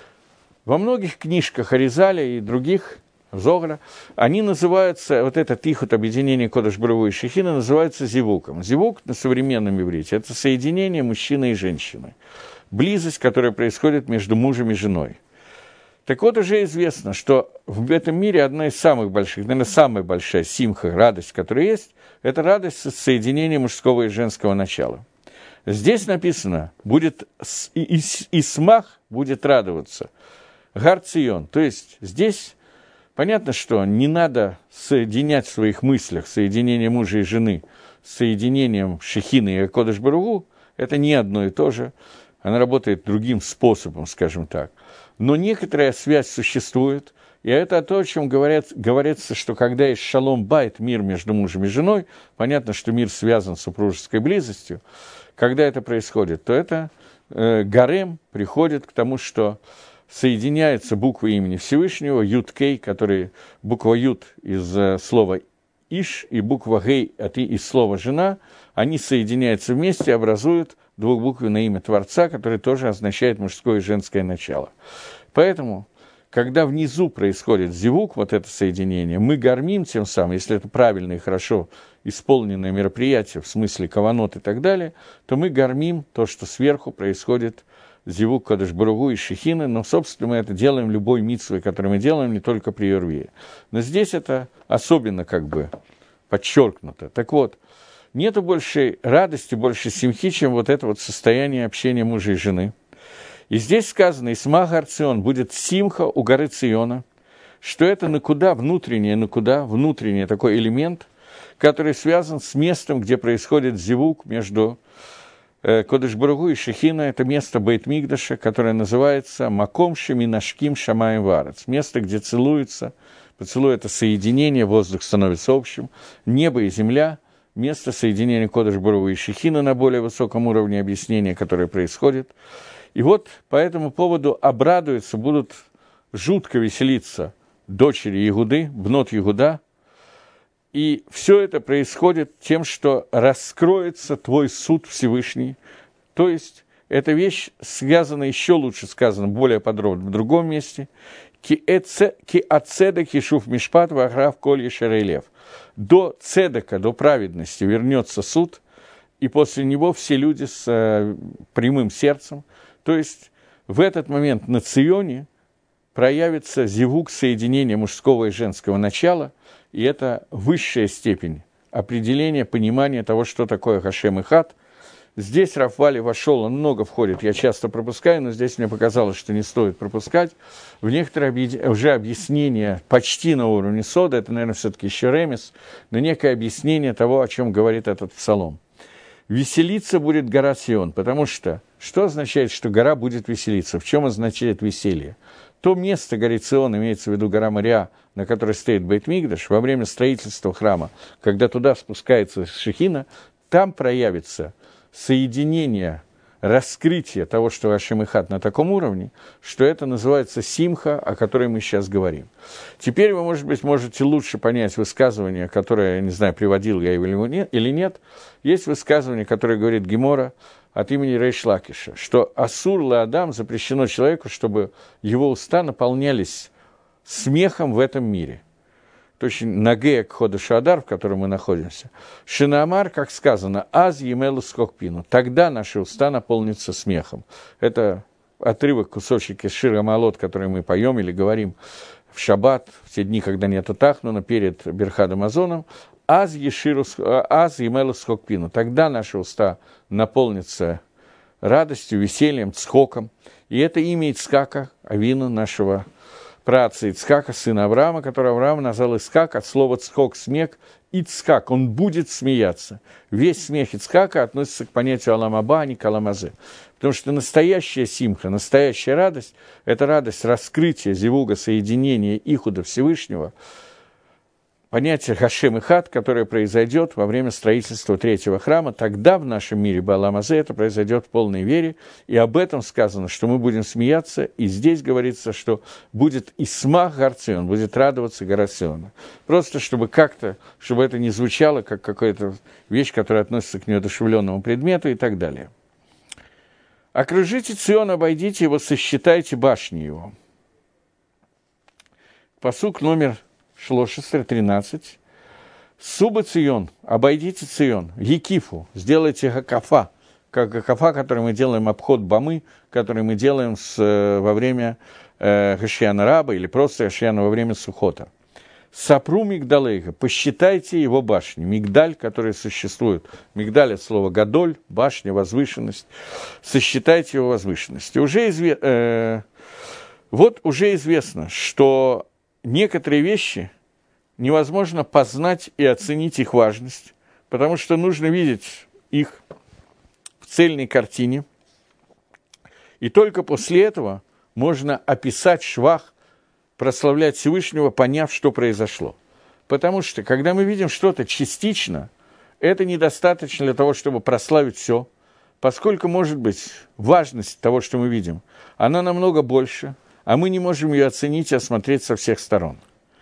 Во многих книжках Аризаля и других, Зогра, они называются, вот этот Ихуд, объединение Кодеш-Баругу и Шехины, называется зивуком. Зивук на современном иврите – это соединение мужчины и женщины. Близость, которая происходит между мужем и женой. Так вот, уже известно, что в этом мире одна из самых больших, наверное, самая большая симха, радость, которая есть, это радость соединения мужского и женского начала. Здесь написано, будет Исмах будет радоваться, Гар Цион. То есть здесь понятно, что не надо соединять в своих мыслях соединение мужа и жены с соединением Шехины и Кодеш Баругу. Это не одно и то же. Она работает другим способом, скажем так. Но некоторая связь существует, и это то, о чем говорят, говорится, что когда есть шалом байт, мир между мужем и женой, понятно, что мир связан с супружеской близостью, когда это происходит, то это э, гарем приходит к тому, что соединяются буквы имени Всевышнего, Юд-Кей, который буква Юд из э, слова Иш, и буква Гей от из слова жена, они соединяются вместе и образуют двухбуквенное имя Творца, которое тоже означает мужское и женское начало. Поэтому, когда внизу происходит зивук, вот это соединение, мы гормим тем самым, если это правильное и хорошо исполненное мероприятие, в смысле каванот и так далее, то мы гормим то, что сверху происходит зивук Кодеш Баругу и Шехины, но, собственно, мы это делаем любой мицвой, которую мы делаем, не только при Юрвее. Но здесь это особенно как бы подчеркнуто. Так вот, нету большей радости, больше симхи, чем вот это вот состояние общения мужа и жены. И здесь сказано, «Исмах Гар Цион» будет симха у горы Циона, что это накуда, внутреннее, накуда, внутренний такой элемент, который связан с местом, где происходит зивук между э, Кодеш Баругу и Шехина. Это место Бейт-Мигдаша, которое называется Маком Шеминашким Шамаем Варец. Место, где целуются, поцелуй – это соединение, воздух становится общим, небо и земля, место соединения Кодеш Баругу и Шехина на более высоком уровне объяснения, которое происходит. И вот по этому поводу обрадуются, будут жутко веселиться дочери Игуды, бнот Игуда. И все это происходит тем, что раскроется твой суд Всевышний. То есть эта вещь связана, еще лучше сказано, более подробно в другом месте. Ки ацедек ешув мишпат ваграв коль ешерелев. До цедека, до праведности вернется суд, и после него все люди с э, прямым сердцем. То есть в этот момент на Ционе проявится зивук соединения мужского и женского начала, и это высшая степень определения, понимания того, что такое Хашем и Хат. Здесь Рав Вали вошел, он много входит, я часто пропускаю, но здесь мне показалось, что не стоит пропускать. В некоторые объ... уже объяснения почти на уровне сода, это, наверное, все-таки еще ремес, но некое объяснение того, о чем говорит этот псалом. Веселиться будет гора Сион, потому что, что означает, что гора будет веселиться? В чем означает веселье? То место горы Сион, имеется в виду гора Мориа, на которой стоит Бейт-Мигдаш, во время строительства храма, когда туда спускается Шехина, там проявится соединение, раскрытие того, что Хашем и Хат на таком уровне, что это называется симха, о которой мы сейчас говорим. Теперь вы, может быть, можете лучше понять высказывание, которое, я не знаю, приводил я его или нет. Есть высказывание, которое говорит Гемора от имени Рейш Лакиша, что асур ла-адам, запрещено человеку, чтобы его уста наполнялись смехом в этом мире. Точно нагея к ходу Шадар, в котором мы находимся. Шинамар, как сказано, аз емелу скокпину. Тогда наши уста наполнятся смехом. Это отрывок, кусочек из Шира Малот, который мы поем или говорим в шаббат, в те дни, когда нету тахнуна, перед Берхадом Азоном. Аз еширу, аз емелу скокпину. Тогда наши уста наполнятся радостью, весельем, цхоком. И это имя Ицхака, Авину, нашего праотца Ицхака, сына Авраама, который Авраам назвал Ицхак, от слова «цхок» – смех, Ицхак, он будет смеяться. Весь смех Ицхака относится к понятию Аламаба, а не к Аламазе. Потому что настоящая симха, настоящая радость – это радость раскрытия, зивуга, соединения Ихуда Всевышнего понятие Хашем и Хат, которое произойдет во время строительства третьего храма. Тогда в нашем мире Баалам Азе это произойдет в полной вере, и об этом сказано, что мы будем смеяться, и здесь говорится, что будет Исмах гар Цион, будет радоваться гора Сиона. Просто чтобы как-то, чтобы это не звучало как какая-то вещь, которая относится к неодушевленному предмету и так далее. «Окружите Цион, обойдите его, сосчитайте башни его». Пасук номер шлошестер, тринадцать. «Суба Цион, обойдите Цион, Екифу, сделайте гакафа», как гакафа, который мы делаем, обход Бамы, который мы делаем с, во время э, Гашьяна Раба или просто Гашьяна во время Сухота. «Сапру Мигдалейха, посчитайте его башни». Мигдаль, который существует. Мигдаль – это слово гадоль, башня, возвышенность. Сосчитайте его возвышенность. И уже изве... э... Вот уже известно, что некоторые вещи невозможно познать и оценить их важность, потому что нужно видеть их в цельной картине. И только после этого можно описать швах, прославлять Всевышнего, поняв, что произошло. Потому что, когда мы видим что-то частично, это недостаточно для того, чтобы прославить все, поскольку, может быть, важность того, что мы видим, она намного больше, а мы не можем ее оценить и осмотреть со всех сторон.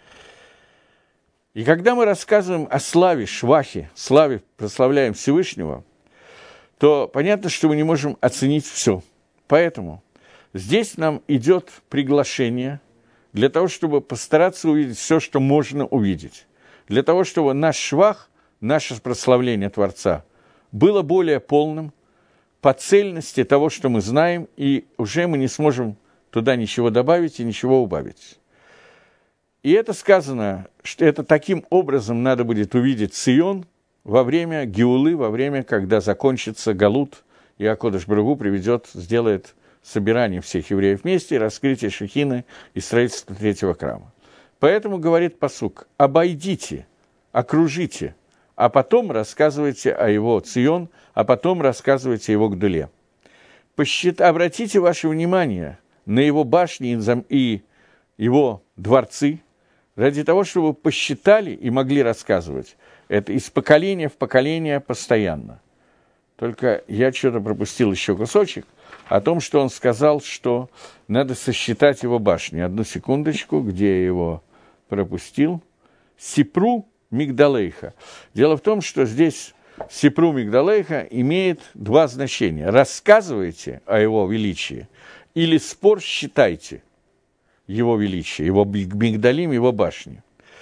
И когда мы рассказываем о славе, швахе, славе, прославляем Всевышнего, то понятно, что мы не можем оценить все. Поэтому здесь нам идет приглашение для того, чтобы постараться увидеть все, что можно увидеть. Для того, чтобы наш швах, наше прославление Творца было более полным по цельности того, что мы знаем, и уже мы не сможем туда ничего добавить и ничего убавить. И это сказано, что это таким образом надо будет увидеть Цион во время Геулы, во время, когда закончится Галут, и Акодыш Барух Ху приведет, сделает собирание всех евреев вместе, раскрытие Шехины и строительство третьего храма. Поэтому говорит пасук: обойдите, окружите, а потом рассказывайте о его Цион, а потом рассказывайте о его Гдуле. Посчит... Обратите ваше внимание на его башни и его дворцы, ради того, чтобы вы посчитали и могли рассказывать. Это из поколения в поколение постоянно. Только я что-то пропустил еще кусочек о том, что он сказал, что надо сосчитать его башни. Одну секундочку, где я его пропустил. Сипру Мигдалейха. Дело в том, что здесь Сипру Мигдалейха имеет два значения. Рассказывайте о его величии или спор считайте его величие, его Мигдалим, его башни.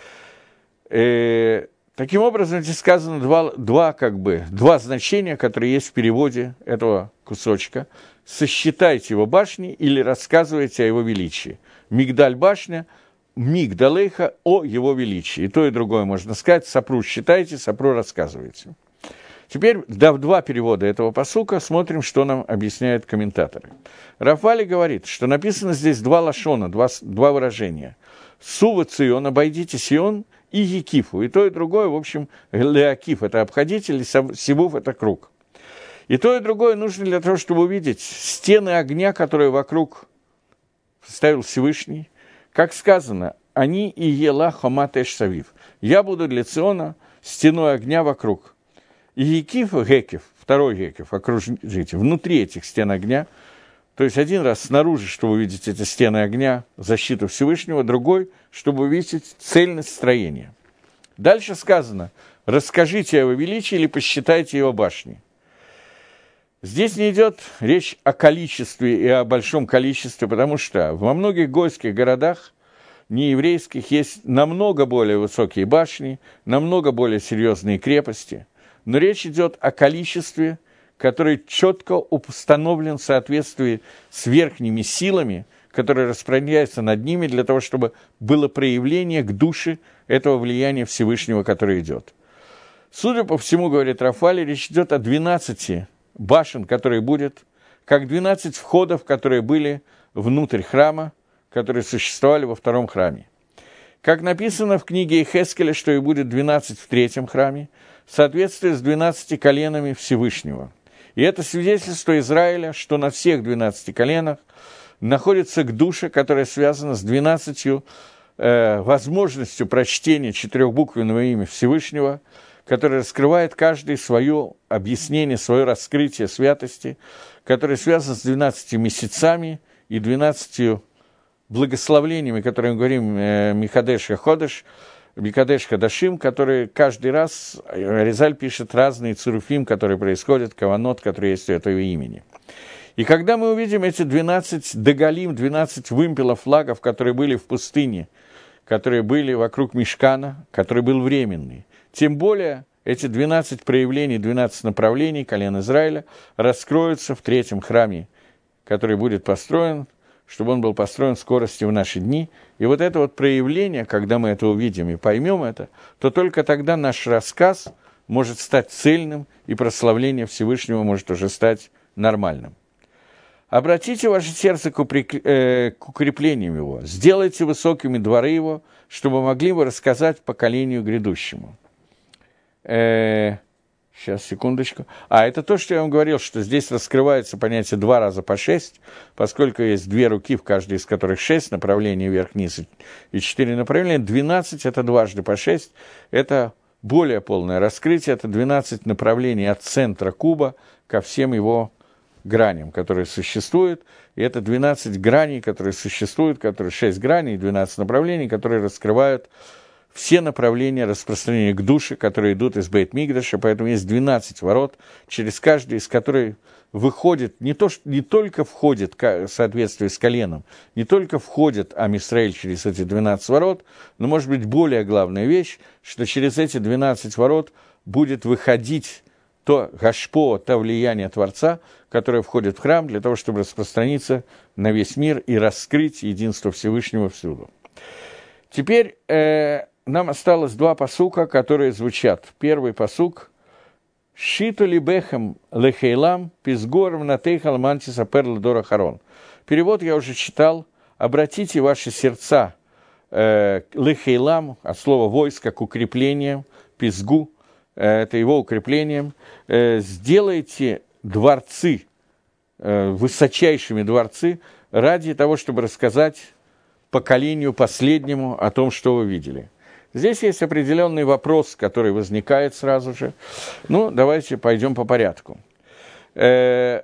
Э, таким образом, здесь сказано два, два, как бы, два значения, которые есть в переводе этого кусочка. Сосчитайте его башни или рассказывайте о его величии. Мигдаль башня, Мигдалейха о его величии. И то, и другое можно сказать. Сапру считайте, сапру рассказывайте. Теперь, дав два перевода этого пасука, смотрим, что нам объясняют комментаторы. Рафали говорит, что написано здесь два лашона, два, два выражения. Сува Цион, обойдите Сион, и Екифу. И то, и другое, в общем, Леакиф – это обходитель, Сивув – это круг. И то, и другое нужно для того, чтобы увидеть стены огня, которые вокруг ставил Всевышний. Как сказано, они и ела хамат эш савив. Я буду для Циона стеной огня вокруг. И Екиф, Гекев, второй Гекев, окружите, внутри этих стен огня, то есть один раз снаружи, чтобы увидеть эти стены огня, защиту Всевышнего, другой, чтобы увидеть цельность строения. Дальше сказано, расскажите о его величии или посчитайте его башни. Здесь не идет речь о количестве и о большом количестве, потому что во многих гойских городах, нееврейских, есть намного более высокие башни, намного более серьезные крепости. Но речь идет о количестве, которое четко установлен в соответствии с верхними силами, которые распространяются над ними для того, чтобы было проявление к душе этого влияния Всевышнего, которое идет. Судя по всему, говорит Рафали, речь идет о двенадцати башен, которые будет, как двенадцать входов, которые были внутрь храма, которые существовали во втором храме. Как написано в книге Иехескеля, что и будет двенадцать в третьем храме, в соответствии с двенадцатью коленами Всевышнего. И это свидетельство Израиля, что на всех двенадцати коленах находится к душе, которая связана с двенадцатью э, возможностью прочтения четырехбуквенного имя Всевышнего, которое раскрывает каждое свое объяснение, свое раскрытие святости, которое связано с двенадцатью месяцами и двенадцатью благословлениями, которые мы говорим э, Михадеш и Ходеш, Микадеш Хадашим, которые каждый раз, Аризаль пишет разные цуруфим, которые происходят, каванот, которые есть у этого имени. И когда мы увидим эти двенадцать дагалим, двенадцать вымпелов флагов, которые были в пустыне, которые были вокруг Мишкана, который был временный, тем более эти двенадцать проявлений, двенадцать направлений колен Израиля раскроются в третьем храме, который будет построен, чтобы он был построен в скорости в наши дни. И вот это вот проявление, когда мы это увидим и поймем это, то только тогда наш рассказ может стать цельным, и прославление Всевышнего может уже стать нормальным. Обратите ваше сердце к укреплениям его, сделайте высокими дворы его, чтобы могли вы рассказать поколению грядущему. Э, сейчас, секундочку. А, это то, что я вам говорил, что здесь раскрывается понятие два раза по шесть, поскольку есть две руки, в каждой из которых шесть направлений вверх-вниз и четыре направления. двенадцать – это дважды по шесть, это более полное раскрытие, это двенадцать направлений от центра куба ко всем его граням, которые существуют, и это двенадцать граней, которые существуют, которые шесть граней, двенадцать направлений, которые раскрывают все направления распространения к душе, которые идут из Бейт-Микдаша, поэтому есть двенадцать ворот, через каждый из которых выходит, не, то, что, не только входит в соответствии с коленом, не только входит Ам Исраэль через эти двенадцать ворот, но, может быть, более главная вещь, что через эти двенадцать ворот будет выходить то гашпо, то влияние Творца, которое входит в храм для того, чтобы распространиться на весь мир и раскрыть единство Всевышнего всюду. Теперь э, нам осталось два пасука, которые звучат. Первый пасук «Шиту либехем лехейлам пизгорм натейхал мантиса перл дора харон». Перевод я уже читал. «Обратите ваши сердца э, лехейлам», от слова «войско» к укреплениям, пизгу, э, это его укреплением. Э, «Сделайте дворцы, э, высочайшими дворцы, ради того, чтобы рассказать поколению последнему о том, что вы видели». Здесь есть определенный вопрос, который возникает сразу же. Ну, давайте пойдем по порядку. Э,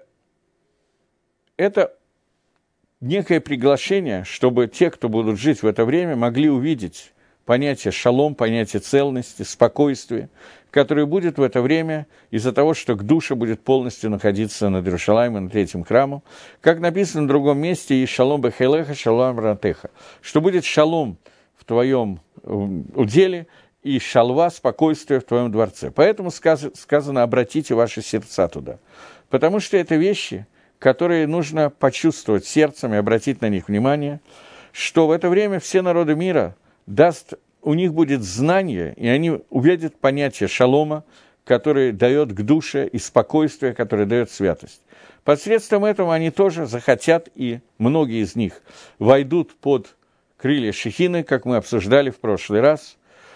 это некое приглашение, чтобы те, кто будут жить в это время, могли увидеть понятие шалом, понятие целостности, спокойствия, которое будет в это время из-за того, что к душе будет полностью находиться над Иерусалимом, над третьим храмом. Как написано в другом месте, и шалом бехейлеха, шалом ратеха, что будет шалом в твоем уделе и шалва, спокойствие в твоем дворце. Поэтому сказано, обратите ваши сердца туда. Потому что это вещи, которые нужно почувствовать сердцем и обратить на них внимание, что в это время все народы мира даст, у них будет знание, и они увидят понятие шалома, которое дает к душе, и спокойствие, которое дает святость. Посредством этого они тоже захотят, и многие из них войдут под крылья Шехины, как мы обсуждали в прошлый раз.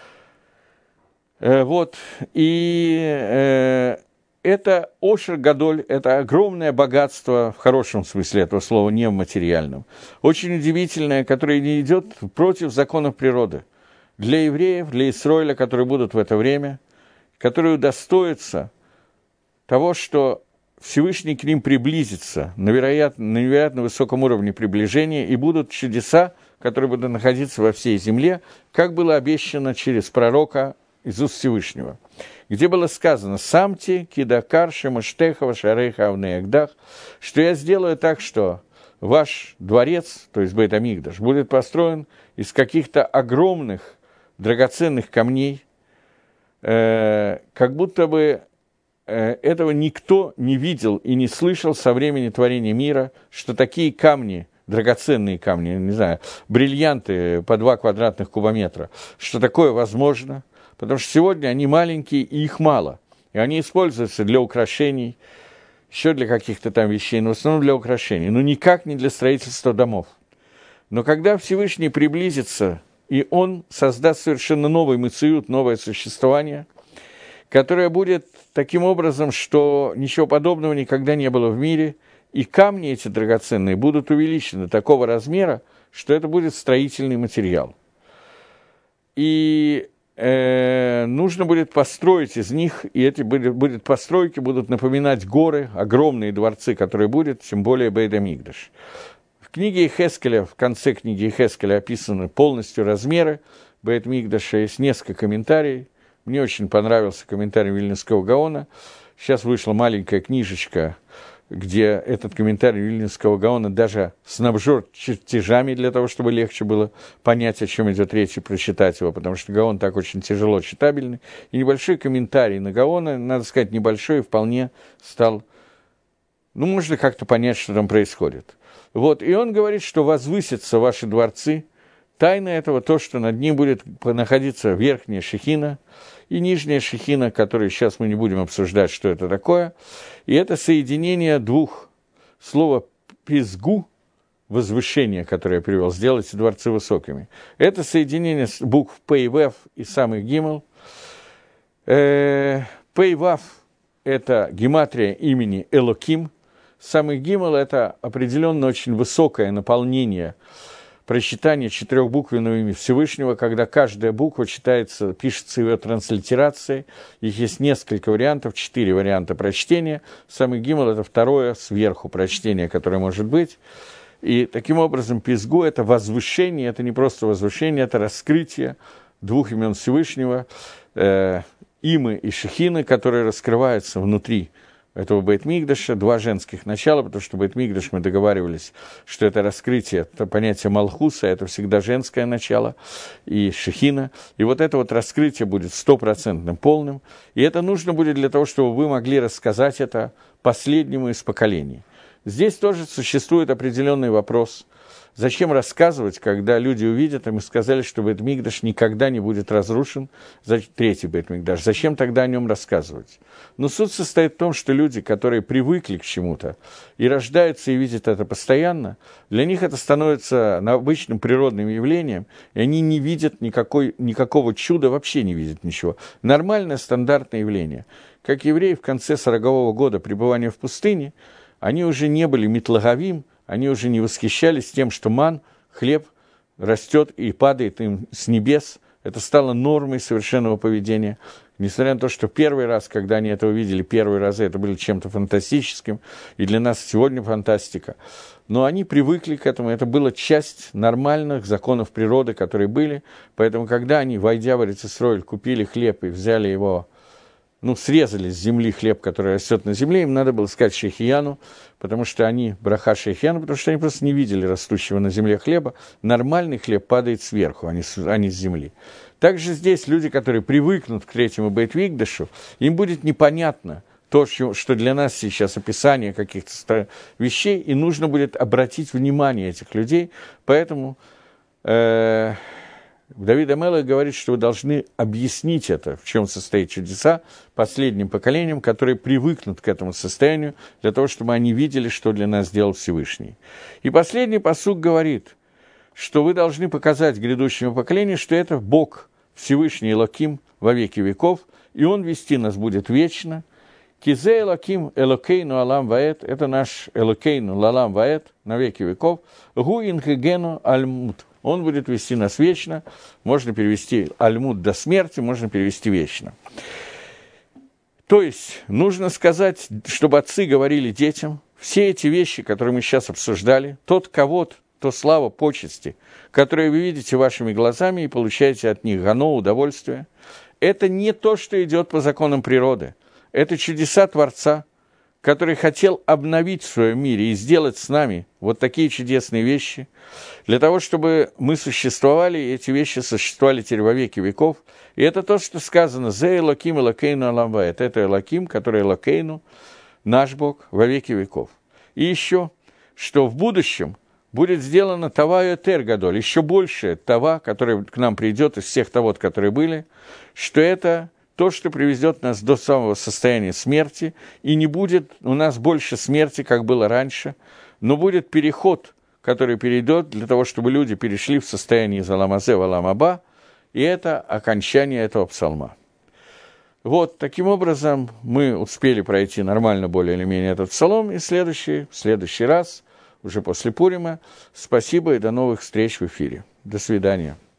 Э, вот, и э, это Ошер Гадоль, это огромное богатство, в хорошем смысле этого слова, не в материальном, очень удивительное, которое не идет против законов природы. Для евреев, для Исроиля, которые будут в это время, которые удостоятся того, что Всевышний к ним приблизится на, вероятно, на невероятно высоком уровне приближения, и будут чудеса, которые будут находиться во всей земле, как было обещано через пророка из уст Всевышнего, где было сказано «Самти кидакар шемаштеха шарейха авнеагдах», что я сделаю так, что ваш дворец, то есть Бейт-Амикдаш, будет построен из каких-то огромных драгоценных камней, э, как будто бы э, этого никто не видел и не слышал со времени творения мира, что такие камни, драгоценные камни, не знаю, бриллианты по два квадратных кубометра, что такое возможно, потому что сегодня они маленькие и их мало, и они используются для украшений, еще для каких-то там вещей, но в основном для украшений, но никак не для строительства домов. Но когда Всевышний приблизится, и он создаст совершенно новый мециют, новое существование, которое будет таким образом, что ничего подобного никогда не было в мире, и камни эти драгоценные будут увеличены такого размера, что это будет строительный материал. и э, нужно будет построить из них, и эти будет, будет постройки будут напоминать горы, огромные дворцы, которые будут, тем более Бейт-Микдаш. В книге Йехескеля, в конце книги Йехескеля описаны полностью размеры Бейт-Микдаша, есть несколько комментариев. Мне очень понравился комментарий Вильнюсского Гаона. Сейчас вышла маленькая книжечка, где этот комментарий Вильнюсского Гаона даже снабжен чертежами для того, чтобы легче было понять, о чем идет речь, и прочитать его, потому что Гаон так очень тяжело читабельный. И небольшой комментарий на Гаона, надо сказать, небольшой, вполне стал, ну, можно как-то понять, что там происходит. Вот, и он говорит, что возвысятся ваши дворцы. Тайна этого то, что над ним будет находиться верхняя шехина и нижняя шехина, которые сейчас мы не будем обсуждать, что это такое. И это соединение двух слова «пизгу», возвышение, которое я привел, сделайте дворцы высокими. Это соединение букв «П» и «Вав» и самых «Гимел». «П» и «Вав» – это гематрия имени Элоким. Самых «Гимел» – это определенно очень высокое наполнение прочитание четырехбуквенного имени Всевышнего, когда каждая буква читается, пишется ее транслитерацией. Их есть несколько вариантов, четыре варианта прочтения. Самый гимл – это второе сверху прочтение, которое может быть. И таким образом пизгу – это возвышение, это не просто возвышение, это раскрытие двух имен Всевышнего, э, Имы и Шехины, которые раскрываются внутри этого Бейт-Микдаша, два женских начала, потому что Бейт-Микдаш, мы договаривались, что это раскрытие, это понятие Малхуса, это всегда женское начало, и Шехина. И вот это вот раскрытие будет стопроцентным, полным. И это нужно будет для того, чтобы вы могли рассказать это последнему из поколений. Здесь тоже существует определенный вопрос. Зачем рассказывать, когда люди увидят, и мы сказали, что Бейт-Микдаш никогда не будет разрушен, третий Бейт-Микдаш, зачем тогда о нем рассказывать? Но суть состоит в том, что люди, которые привыкли к чему-то и рождаются и видят это постоянно, для них это становится обычным природным явлением, и они не видят никакой, никакого чуда, вообще не видят ничего. Нормальное, стандартное явление. Как евреи в конце сорокового года пребывания в пустыне, они уже не были митлагавим, они уже не восхищались тем, что ман, хлеб, растет и падает им с небес. Это стало нормой совершенного поведения. Несмотря на то, что первый раз, когда они это увидели, первые разы это было чем-то фантастическим, и для нас сегодня фантастика. Но они привыкли к этому, это была часть нормальных законов природы, которые были. Поэтому, когда они, войдя в Эрец-Исроэль, купили хлеб и взяли его, ну, срезали с земли хлеб, который растет на земле, им надо было сказать шейхияну, потому что они, браха шейхияну, потому что они просто не видели растущего на земле хлеба. Нормальный хлеб падает сверху, а не с, а не с земли. Также здесь люди, которые привыкнут к третьему Бейт-Микдашу, им будет непонятно то, что для нас сейчас описание каких-то вещей, и нужно будет обратить внимание этих людей. Поэтому э, Давид а-Мелех говорит, что вы должны объяснить это, в чем состоит чудеса, последним поколениям, которые привыкнут к этому состоянию, для того, чтобы они видели, что для нас сделал Всевышний. И последний пасук говорит, что вы должны показать грядущему поколению, что это Бог, Всевышний Элоким во веки веков, и Он вести нас будет вечно. Кизе Элоким Элокейну Алам Ваэт, это наш Элокейну Лалам Ваэт на веки веков, Гу Инхегену Альмут. Он будет вести нас вечно, можно перевести Альмут до смерти, можно перевести вечно. То есть, нужно сказать, чтобы отцы говорили детям, все эти вещи, которые мы сейчас обсуждали, тот кого-то, то слава, почести, которые вы видите вашими глазами и получаете от них гано, удовольствие, это не то, что идет по законам природы, это чудеса Творца, который хотел обновить в своем мире и сделать с нами вот такие чудесные вещи, для того, чтобы мы существовали, и эти вещи существовали теперь во веки веков. И это то, что сказано «Зе Элоким Элокейну Алам Ваэт». Это Элоким, который Элокейну, наш Бог, во веки веков. И еще, что в будущем будет сделано Тава Йотер Гадоль, еще больше Тава, который к нам придет из всех Тавот, которые были, что это то, что приведет нас до самого состояния смерти, и не будет у нас больше смерти, как было раньше, но будет переход, который перейдет для того, чтобы люди перешли в состояние из Алам-Азе в Алам-Аба, и это окончание этого псалма. Вот, таким образом, мы успели пройти нормально, более или менее, этот псалом, и следующий, в следующий раз, уже после Пурима, спасибо и до новых встреч в эфире. До свидания.